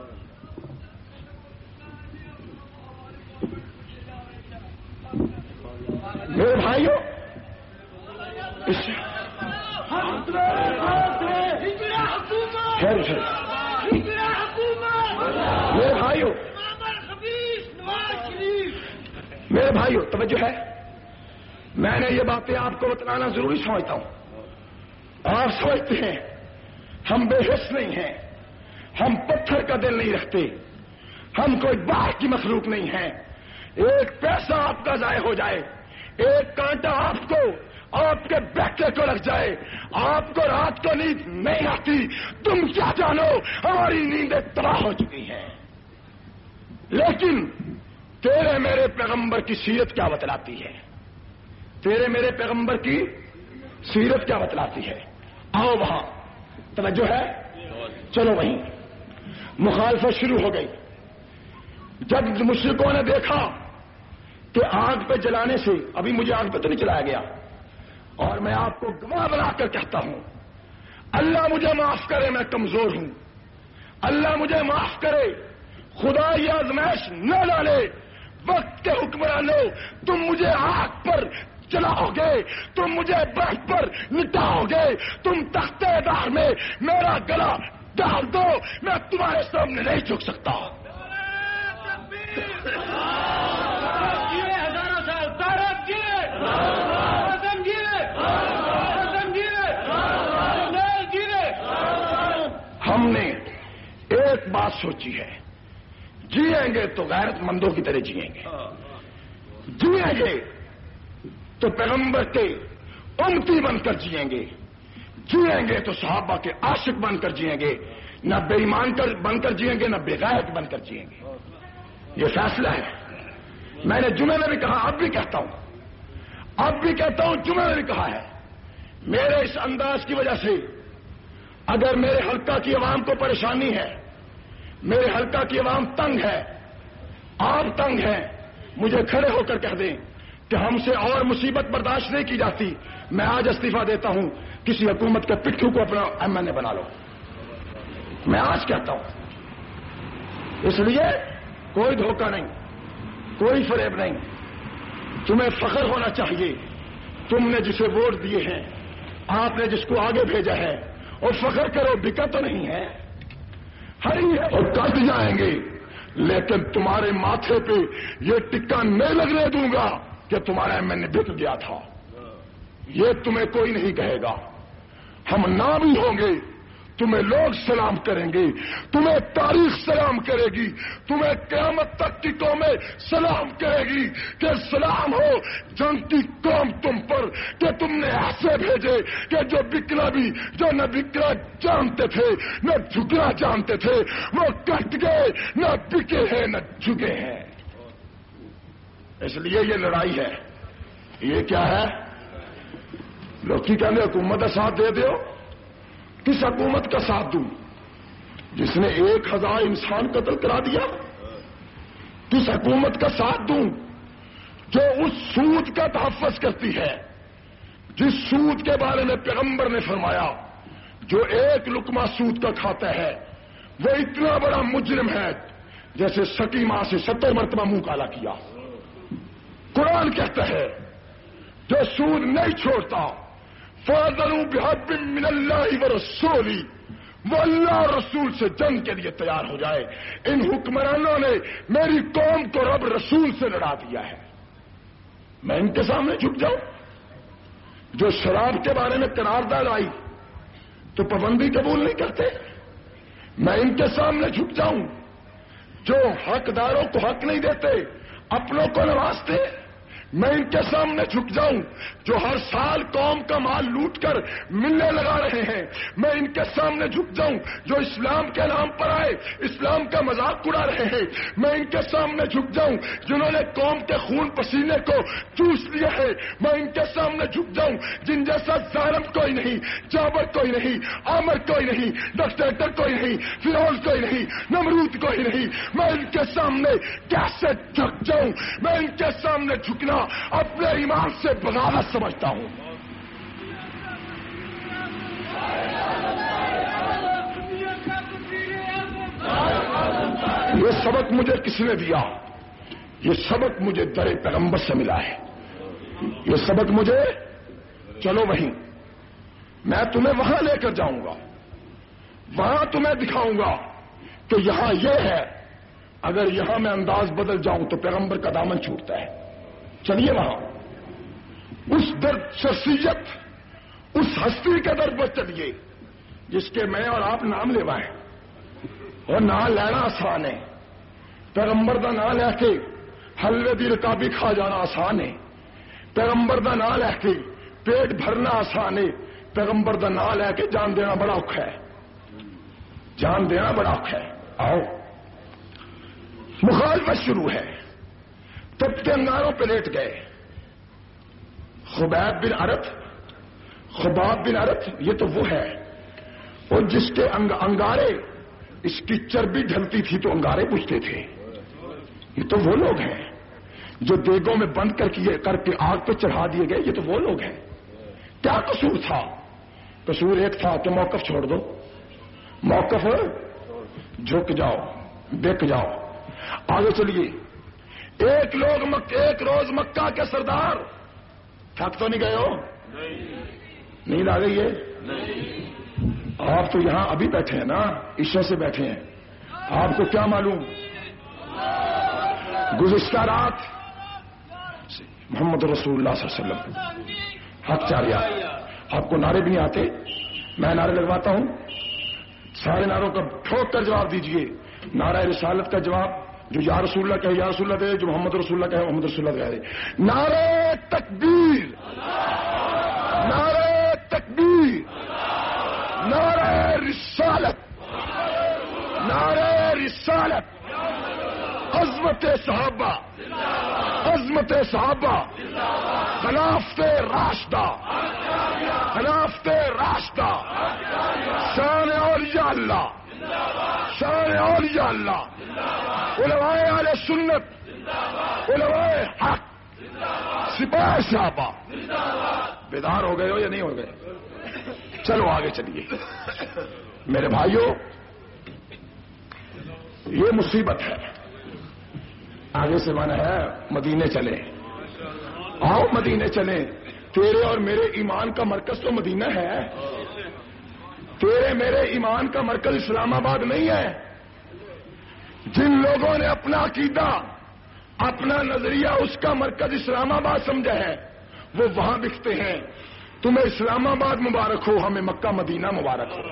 میرے بھائیوں، اس میرے بھائیوں میرے بھائیوں توجہ ہے، میں نے یہ باتیں آپ کو بتلانا ضروری سمجھتا ہوں۔ آپ سمجھتے ہیں ہم بے حس نہیں ہیں، ہم پتھر کا دل نہیں رکھتے، ہم کوئی باہر کی مخلوق نہیں ہیں۔ ایک پیسہ آپ کا ضائع ہو جائے، ایک کانٹا آپ کو، آپ کے بیٹے کو لگ جائے، آپ کو رات کو نیند نہیں آتی، تم کیا جانو ہماری نیندیں تباہ ہو چکی ہیں۔ لیکن تیرے میرے پیغمبر کی سیرت کیا بتلاتی ہے، تیرے میرے پیغمبر کی سیرت کیا بتلاتی ہے؟ آؤ وہاں، توجہ ہے، چلو وہیں۔ مخالفت شروع ہو گئی۔ جب مشرکوں نے دیکھا کہ آگ پہ جلانے سے، ابھی مجھے آگ پہ تو نہیں جلایا گیا، اور میں آپ کو گواہ بنا کر کہتا ہوں، اللہ مجھے معاف کرے، میں کمزور ہوں، اللہ مجھے معاف کرے، خدا یہ آزمائش نہ ڈالے، وقت کے حکمرانوں تم مجھے آگ پر جلاؤ گے، تم مجھے برف پر لٹاؤ گے، تم تختے دار میں میرا گلا ڈال دو، میں تمہارے سامنے نہیں جھک سکتا۔ ہم نے ایک بات بات سوچی ہے، جیئیں گے تو غیرت مندوں کی طرح جیئیں گے، جیئیں گے تو پیغمبر کے امتی بن کر جیئیں گے، جیئیں گے تو صحابہ کے عاشق بن کر جیئیں گے، نہ بے ایمان کر بن کر جیئیں گے، نہ بے غیرت بن کر جیئیں گے۔ یہ فیصلہ ہے۔ میں نے جمعے میں بھی کہا، اب بھی کہتا ہوں اب بھی کہتا ہوں جمعے میں بھی کہا ہے، میرے اس انداز کی وجہ سے اگر میرے حلقہ کی عوام کو پریشانی ہے، میرے حلقہ کی عوام تنگ ہے، آپ تنگ ہیں، مجھے کھڑے ہو کر کہہ دیں کہ ہم سے اور مصیبت برداشت نہیں کی جاتی، میں آج استعفیٰ دیتا ہوں، کسی حکومت کے پٹھو کو اپنا ایم این اے بنا لو۔ میں آج کہتا ہوں، اس لیے کوئی دھوکہ نہیں، کوئی فریب نہیں، تمہیں فخر ہونا چاہیے، تم نے جسے ووٹ دیے ہیں، آپ نے جس کو آگے بھیجا ہے، اور فخر کرو، بکا تو نہیں ہے، ہری ہے اور کٹ جائیں گے، لیکن تمہارے ماتھے پہ یہ ٹکا نہیں لگنے دوں گا کہ تمہارا ایم این اے بک گیا تھا، یہ تمہیں کوئی نہیں کہے گا۔ ہم نام ہی ہوں گے، تمہیں لوگ سلام کریں گے، تمہیں تاریخ سلام کرے گی، تمہیں قیامت تک کی قومیں سلام کرے گی کہ سلام ہو جنگتی قوم تم پر کہ تم نے ایسے بھیجے کہ جو بکنا بھی جو نہ بکنا جانتے تھے نہ جھکنا جانتے تھے وہ کٹ گئے، نہ بکے ہیں نہ جھکے ہیں۔ اس لیے یہ لڑائی ہے۔ یہ کیا ہے؟ لوگ کی کہنے حکومت کا ساتھ دے دیو، کس حکومت کا ساتھ دوں جس نے ایک ہزار انسان قتل کرا دیا؟ کس حکومت کا ساتھ دوں جو اس سود کا تحفظ کرتی ہے، جس سود کے بارے میں پیغمبر نے فرمایا جو ایک لقمہ سود کا کھاتا ہے وہ اتنا بڑا مجرم ہے جیسے سکی ماں سے ستر مرتبہ منہ کالا کیا۔ قرآن کہتا ہے جو سود نہیں چھوڑتا فَأَذَنُوا بِحَرْبٍ مِّنَ اللَّهِ وَرَسُولِهِ، وہ اللہ اور رسول سے جنگ کے لیے تیار ہو جائے۔ ان حکمرانوں نے میری قوم کو رب رسول سے لڑا دیا ہے، میں ان کے سامنے جھک جاؤں؟ جو شراب کے بارے میں قرارداد آئی تو پابندی قبول نہیں کرتے، میں ان کے سامنے جھک جاؤں؟ جو حقداروں کو حق نہیں دیتے، اپنوں کو نوازتے، میں ان کے سامنے جھک جاؤں؟ جو ہر سال قوم کا مال لوٹ کر ملنے لگا رہے ہیں، میں ان کے سامنے جھک جاؤں؟ جو اسلام کے نام پر آئے اسلام کا مذاق اڑا رہے ہیں، میں ان کے سامنے جھک جاؤں؟ جنہوں نے قوم کے خون پسینے کو چوس لیا ہے، میں ان کے سامنے جھک جاؤں؟ جن جیسا ظالم کوئی نہیں، جابر کوئی نہیں، عامر کوئی نہیں، ڈکٹیٹر کوئی نہیں، فرعون کوئی نہیں، نمرود کوئی نہیں، میں ان کے سامنے کیسے جھک جاؤں؟ میں ان کے سامنے جھکنا اپنے ایمان سے بغاوت سمجھتا ہوں۔ یہ سبق مجھے کس نے دیا؟ یہ سبق مجھے در پیغمبر سے ملا ہے۔ یہ سبق مجھے، چلو وہیں، میں تمہیں وہاں لے کر جاؤں گا، وہاں تمہیں دکھاؤں گا کہ یہاں یہ ہے، اگر یہاں میں انداز بدل جاؤں تو پیغمبر کا دامن چھوٹتا ہے۔ چلیے وہاں، اس در شخصیت، اس ہستی کے در پر چلیے جس کے میں اور آپ نام لیوائیں، اور نام لینا آسان ہے، پیغمبر دا نام لے کے حلوے دی رکابی کھا جانا آسان ہے، پیغمبر دا نام لے کے پیٹ بھرنا آسان ہے، پیغمبر دا نام لے کے جان دینا بڑا اوکھا ہے، جان دینا بڑا اوکھا ہے۔ آؤ، مخالفت شروع ہے، تب کے انگاروں پہ لیٹ گئے۔ خبیب بن عرب، خباب بن عرب، یہ تو وہ ہے اور جس کے انگ انگارے اس کی چربی ڈھلتی تھی تو انگارے پوچھتے تھے۔ یہ تو وہ لوگ ہیں جو دیگوں میں بند کر کے کر کے آگ پہ چڑھا دیے گئے، یہ تو وہ لوگ ہیں۔ کیا قصور تھا؟ قصور ایک تھا کہ موقف چھوڑ دو، موقف جھک جاؤ، بک جاؤ، آگے چلیے۔ ایک لوگ مک ایک روز مکہ کے سردار، تھک تو نہیں گئے ہو؟ نیند آ گئی ہے؟ آپ تو یہاں ابھی بیٹھے ہیں نا، عشاء سے بیٹھے ہیں، آپ کو کیا معلوم؟ گزشتہ رات محمد رسول اللہ صلی اللہ علیہ وسلم حق چاریا، آپ کو نعرے بھی نہیں آتے، میں نعرے لگواتا ہوں، سارے نعروں کا ٹھوک کر جواب دیجئے، نعرہ رسالت کا جواب جو یا رسول اللہ کہے یا رسول اللہ دے، جو محمد رسول اللہ کہے محمد رسول اللہ دے۔ نعرہ تکبیر، نعرہ تکبیر، نعرہ رسالت، نعرہ رسالت، عظمت صحابہ، عظمت صحابہ، خلافت راشدہ، خلافت راشدہ، شان اولیاء اللہ، شان اولیاء اللہ، علماء اہل سنت، علماء حق، سپاہ صحابہ۔ بیدار ہو گئے ہو یا نہیں ہو گئے؟ چلو آگے چلیے میرے بھائیوں، یہ مصیبت ہے۔ آگے سے مانا ہے مدینے چلے، آؤ مدینے چلے۔ تیرے اور میرے ایمان کا مرکز تو مدینہ ہے، تیرے میرے ایمان کا مرکز اسلام آباد نہیں ہے۔ جن لوگوں نے اپنا عقیدہ، اپنا نظریہ اس کا مرکز اسلام آباد سمجھا ہے، وہ وہاں بکتے ہیں۔ تمہیں اسلام آباد مبارک ہو، ہمیں مکہ مدینہ مبارک ہو۔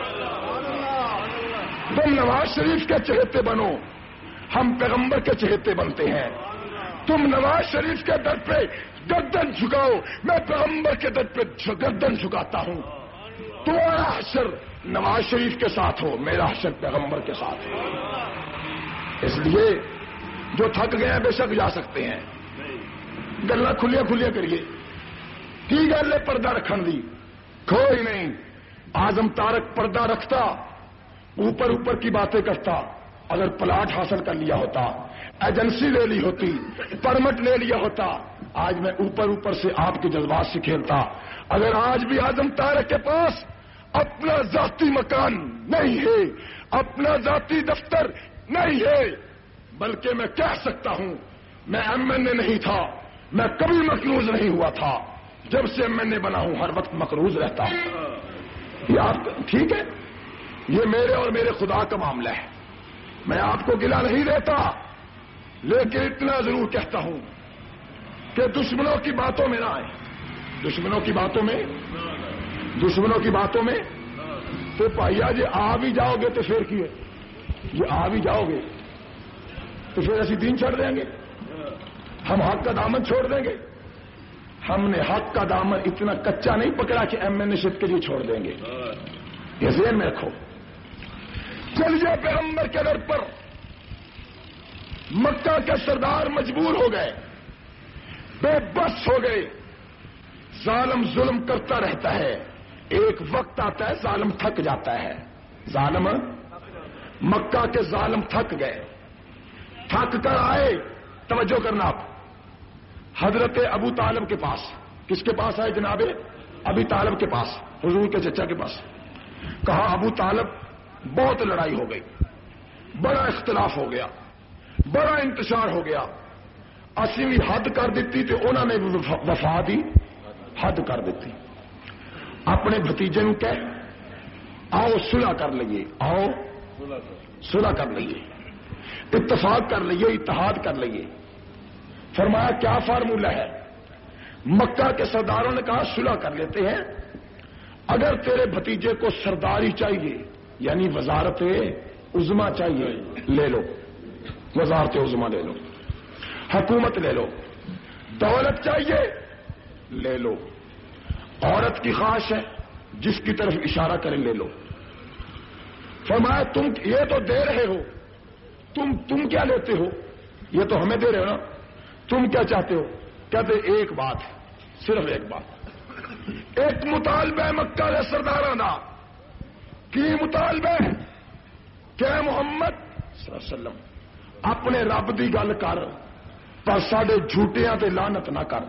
تم نواز شریف کے چہیتے بنو، ہم پیغمبر کے چہیتے بنتے ہیں۔ تم نواز شریف کے در پہ گردن جھکاؤ، میں پیغمبر کے در پہ گردن جھکاتا ہوں۔ تمہارا حشر نواز شریف کے ساتھ ہو، میرا حشر پیغمبر کے ساتھ ہو۔ اس لیے جو تھک گئے ہیں بے شک جا سکتے ہیں، گلا کھلیاں کھلیاں کریے۔ کی گل ہے پردہ رکھن دی؟ کوئی نہیں۔ اعظم طارق پردہ رکھتا، اوپر اوپر کی باتیں کرتا، اگر پلاٹ حاصل کر لیا ہوتا، ایجنسی لے لی ہوتی، پرمٹ لے لیا ہوتا، آج میں اوپر اوپر سے آپ کے جذبات سے کھیلتا۔ اگر آج بھی اعظم طارق کے پاس اپنا ذاتی مکان نہیں ہے، اپنا ذاتی دفتر نہیں ہے، بلکہ میں کہہ سکتا ہوں میں ایم این اے نہیں تھا، میں کبھی مقروض نہیں ہوا تھا، جب سے ایم این اے بنا ہوں ہر وقت مقروض رہتا ہوں۔ یہ آپ ٹھیک ہے، یہ میرے اور میرے خدا کا معاملہ ہے، میں آپ کو گلہ نہیں دیتا، لیکن اتنا ضرور کہتا ہوں کہ دشمنوں کی باتوں میں نہ آئے۔ دشمنوں کی باتوں میں دشمنوں کی باتوں میں تو پائیا جی آ بھی جاؤ گے تو پھر کی ہے، یہ آ بھی جاؤ گے تو پھر ایسی دین چھوڑ دیں گے، ہم حق کا دامن چھوڑ دیں گے۔ ہم نے حق کا دامن اتنا کچا نہیں پکڑا کہ ایم این اے شپ کے لیے چھوڑ دیں گے، یہ ذہن میں رکھو۔ چلیے پیغمبر کے در پر مکہ کے سردار مجبور ہو گئے، بے بس ہو گئے۔ ظالم ظلم کرتا رہتا ہے، ایک وقت آتا ہے ظالم تھک جاتا ہے۔ ظالم مکہ کے ظالم تھک گئے، تھک کر آئے۔ توجہ کرنا آپ، حضرت ابو طالب کے پاس۔ کس کے پاس آئے جناب؟ ابی طالب کے پاس، حضور کے چچا کے پاس۔ کہا ابو طالب بہت لڑائی ہو گئی، بڑا اختلاف ہو گیا، بڑا انتشار ہو گیا، اسی بھی حد کر دیتی تو انہوں نے وفا دی حد کر دیتی۔ اپنے بھتیجے نو کہہ آؤ صلح کر لئیے، آؤ صلح کر لئیے، اتفاق کر لئیے، اتحاد کر لئیے۔ فرمایا کیا فارمولہ ہے؟ مکہ کے سرداروں نے کہا صلح کر لیتے ہیں، اگر تیرے بھتیجے کو سرداری چاہیے یعنی وزارت عظما چاہیے لے لو، وزارت عظما لے لو، حکومت لے لو، دولت چاہیے لے لو، عورت کی خواہش ہے جس کی طرف اشارہ کریں لے لو۔ فرمایا تم یہ تو دے رہے ہو، تم تم کیا لیتے ہو؟ یہ تو ہمیں دے رہے ہو نا، تم کیا چاہتے ہو؟ کہتے ایک بات ہے، صرف ایک بات، ایک مطالبہ مکہ کے سرداراں دا کی مطالبہ کہ محمد صلی اللہ علیہ وسلم اپنے رب دی گل کر پر ساڈے جھوٹیاں تے لعنت نہ کر،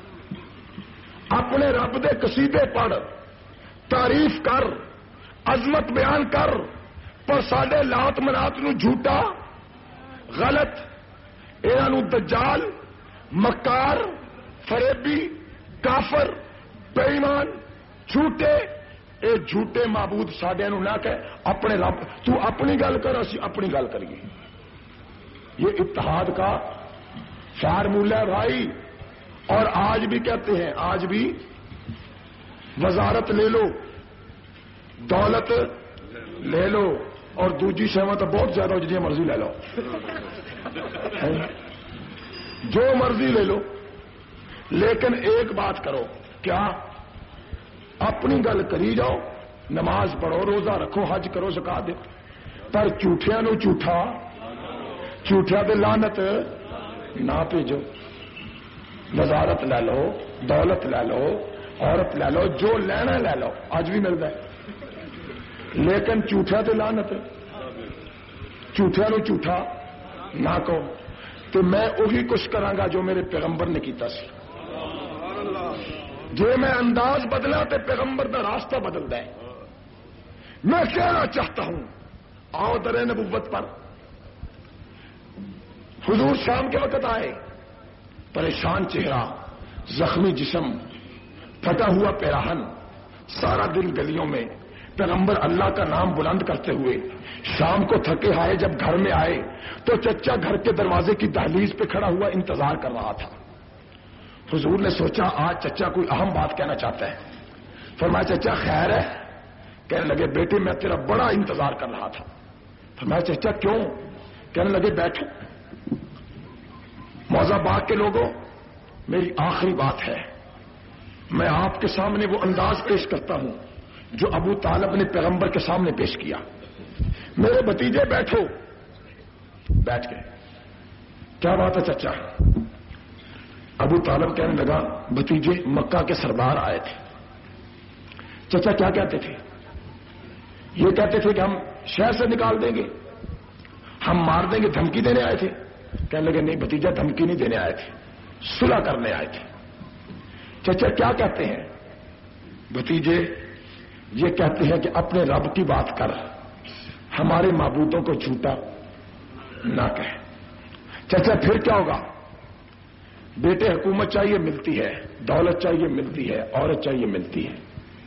اپنے رب دے قصیدے پڑھ، تعریف کر، عظمت بیان کر، پر ساڈے لات منات نو جھوٹا، غلط، انہاں نو دجال، مکار، فریبی، کافر، بے ایمان، جھوٹے، اے جھوٹے معبود ساڈے نو نہ کہ اپنے رب تو اپنی گل کر، اسی اپنی گل کریے۔ یہ اتحاد کا فارمولہ ہے بھائی، اور آج بھی کہتے ہیں، آج بھی وزارت لے لو، دولت لے لو، اور دوجی شہوت تو بہت زیادہ ہو جی مرضی لے لو جو مرضی لے لو لیکن ایک بات کرو کیا اپنی گل کری جاؤ نماز پڑھو روزہ رکھو حج کرو زکات دو پر جھوٹیاں نو جھوٹا جھوٹیا دے لعنت نہ بھیجو وزارت لے لو دولت لے لو عورت لے لو جو لینا لے لو اج بھی ملتا ہے لیکن جھوٹیا دے لعنت جھوٹیا نو جھوٹا نہ کہو تو میں وہی کچھ کراں جو میرے پیغمبر نے کیتا سی جی میں انداز بدلا تو پیغمبر کا راستہ بدلتا ہے میں کہنا چاہتا ہوں آؤ در نبوت پر حضور شام کے وقت آئے پریشان چہرہ زخمی جسم پھٹا ہوا پیراہن سارا دن گلیوں میں پیغمبر اللہ کا نام بلند کرتے ہوئے شام کو تھکے آئے جب گھر میں آئے تو چچا گھر کے دروازے کی دہلیز پہ کھڑا ہوا انتظار کر رہا تھا حضور نے سوچا آج چچا کوئی اہم بات کہنا چاہتا ہے فرمایا چچا خیر ہے کہنے لگے بیٹے میں تیرا بڑا انتظار کر رہا تھا فرمایا چچا کیوں کہنے لگے بیٹھو موزہ باغ کے لوگوں میری آخری بات ہے میں آپ کے سامنے وہ انداز پیش کرتا ہوں جو ابو طالب نے پیغمبر کے سامنے پیش کیا میرے بھتیجے بیٹھو بیٹھ گئے کیا بات ہے چچا ابو طالب کہنے لگا بھتیجے مکہ کے سردار آئے تھے چچا کیا کہتے تھے یہ کہتے تھے کہ ہم شہر سے نکال دیں گے ہم مار دیں گے دھمکی دینے آئے تھے کہنے لگے نہیں بھتیجا دھمکی نہیں دینے آئے تھے صلح کرنے آئے تھے چچا کیا کہتے ہیں بھتیجے یہ کہتے ہیں کہ اپنے رب کی بات کر ہمارے معبودوں کو جھوٹا نہ کہے چچا پھر کیا ہوگا بیٹے حکومت چاہیے ملتی ہے دولت چاہیے ملتی ہے عورت چاہیے ملتی ہے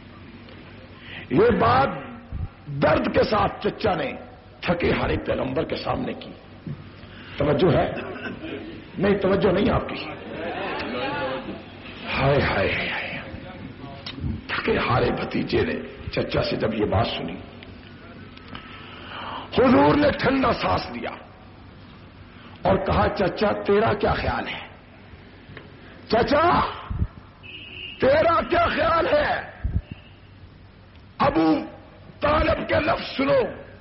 یہ بات درد کے ساتھ چچا نے تھکے ہارے پیغمبر کے سامنے کی توجہ ہے نہیں توجہ نہیں آپ کی ہائے ہائے ہائے تھکے ہارے بھتیجے نے چچا سے جب یہ بات سنی حضور نے ٹھنڈا سانس لیا اور کہا چچا تیرا کیا خیال ہے چچا تیرا کیا خیال ہے ابو طالب کے لفظ سنو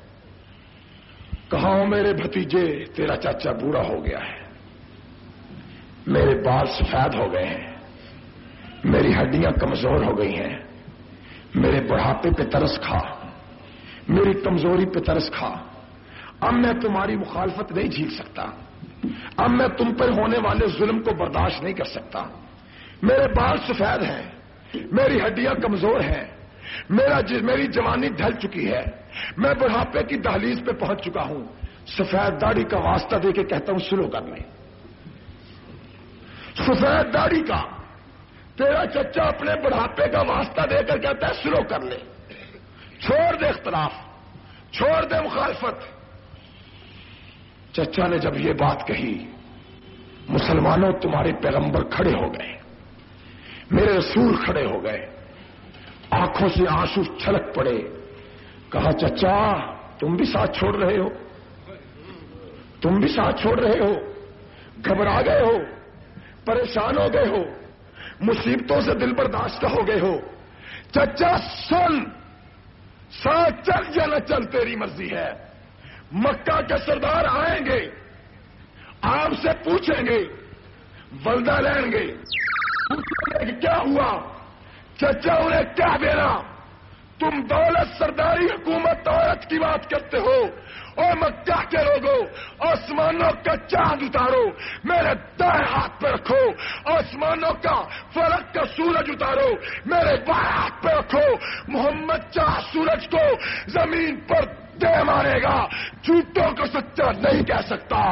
کہا میرے بھتیجے تیرا چاچا بوڑھا ہو گیا ہے میرے بال سفید ہو گئے ہیں میری ہڈیاں کمزور ہو گئی ہیں میرے بڑھاپے پہ ترس کھا میری کمزوری پہ ترس کھا اب میں تمہاری مخالفت نہیں جھیل سکتا اب میں تم پر ہونے والے ظلم کو برداشت نہیں کر سکتا میرے بال سفید ہیں میری ہڈیاں کمزور ہیں میرا میری جوانی ڈھل چکی ہے میں بڑھاپے کی دہلیز پہ پہنچ چکا ہوں سفید داڑھی کا واسطہ دے کے کہتا ہوں سلو کر لیں سفید داڑھی کا تیرا چچا اپنے بڑھاپے کا واسطہ دے کر کہتا ہے سلو کر لے چھوڑ دے اختلاف چھوڑ دے مخالفت چچا نے جب یہ بات کہی مسلمانوں تمہارے پیغمبر کھڑے ہو گئے میرے رسول کھڑے ہو گئے آنکھوں سے آنسو چھلک پڑے کہا چچا تم بھی ساتھ چھوڑ رہے ہو تم بھی ساتھ چھوڑ رہے ہو گھبرا گئے ہو پریشان ہو گئے ہو مصیبتوں سے دل برداشتہ ہو گئے ہو چچا سن ساتھ چل یا نہ چل تیری مرضی ہے مکہ کے سردار آئیں گے آپ سے پوچھیں گے ولدہ لیں گے پوچھیں گے کیا ہوا چچا انہیں کیا دینا تم دولت سرداری حکومت عورت کی بات کرتے ہو اور مکہ کے لوگوں آسمانوں کا چاند اتارو میرے دائیں ہاتھ پہ رکھو آسمانوں کا فلک کا سورج اتارو میرے بائیں ہاتھ پہ رکھو محمد چاہ سورج کو زمین پر دے مارے گا جھوٹوں کو سچا نہیں کہہ سکتا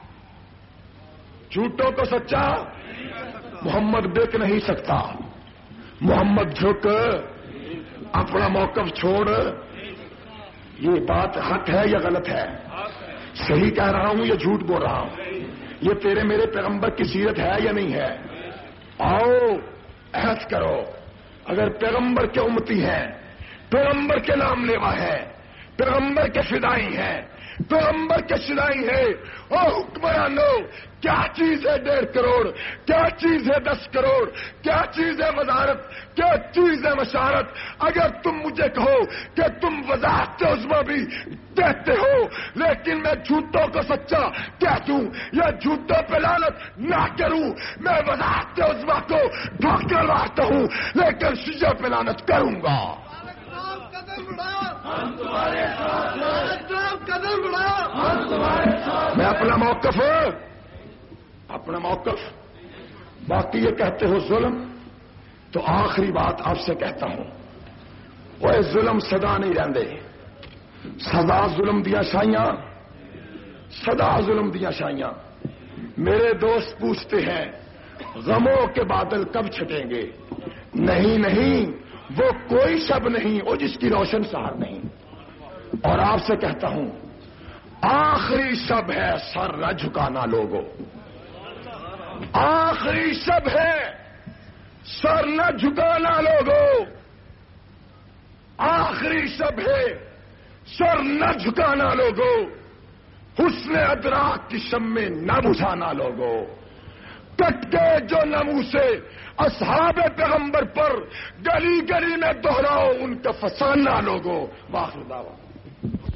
جھوٹوں کو سچا محمد بیچ نہیں سکتا محمد جھک اپنا موقف چھوڑ یہ بات حق ہے یا غلط ہے صحیح کہہ رہا ہوں یا جھوٹ بول رہا ہوں یہ تیرے میرے پیغمبر کی سیرت ہے یا نہیں ہے آؤ عہد کرو اگر پیغمبر کے امتی ہیں پیغمبر کے نام لیوا ہے پیغمبر کے فدائی ہیں، پیغمبر کے فدائی ہیں۔ او حکمرانوں، کیا چیز ہے ڈیڑھ کروڑ، کیا چیز ہے دس کروڑ، کیا چیز ہے وزارت، کیا چیز ہے مشارت؟ اگر تم مجھے کہو کہ تم وضاحت عظما بھی دیتے ہو لیکن میں جھوٹوں کو سچا کہہ دوں یا جھوٹوں پہ لعنت نہ کروں، میں وضاحت عظما کو ڈھوکہ مارتا ہوں لیکن شیعہ پہ لعنت کروں گا۔ میں اپنا موقف اپنا موقف باقی یہ کہتے ہو ظلم، تو آخری بات آپ سے کہتا ہوں، وہ ظلم سدا نہیں رہندے، سدا ظلم دیا شائیاں، سدا ظلم دیا شائیاں۔ میرے دوست پوچھتے ہیں غموں کے بادل کب چھٹیں گے؟ نہیں نہیں، وہ کوئی شب نہیں وہ جس کی روشن سہار نہیں۔ اور آپ سے کہتا ہوں آخری شب ہے، سر نہ جھکانا لوگوں، آخری شب ہے، سر نہ جھکانا لوگوں، آخری شب ہے، سر نہ جھکانا لوگوں، حسن ادراک کی شمیں نہ بجھانا لوگوں، کٹ کے جو نمو سے اصحاب پیغمبر پر گلی گلی میں دوہراؤ ان کا فسانہ لوگوں۔ واخر دعوانا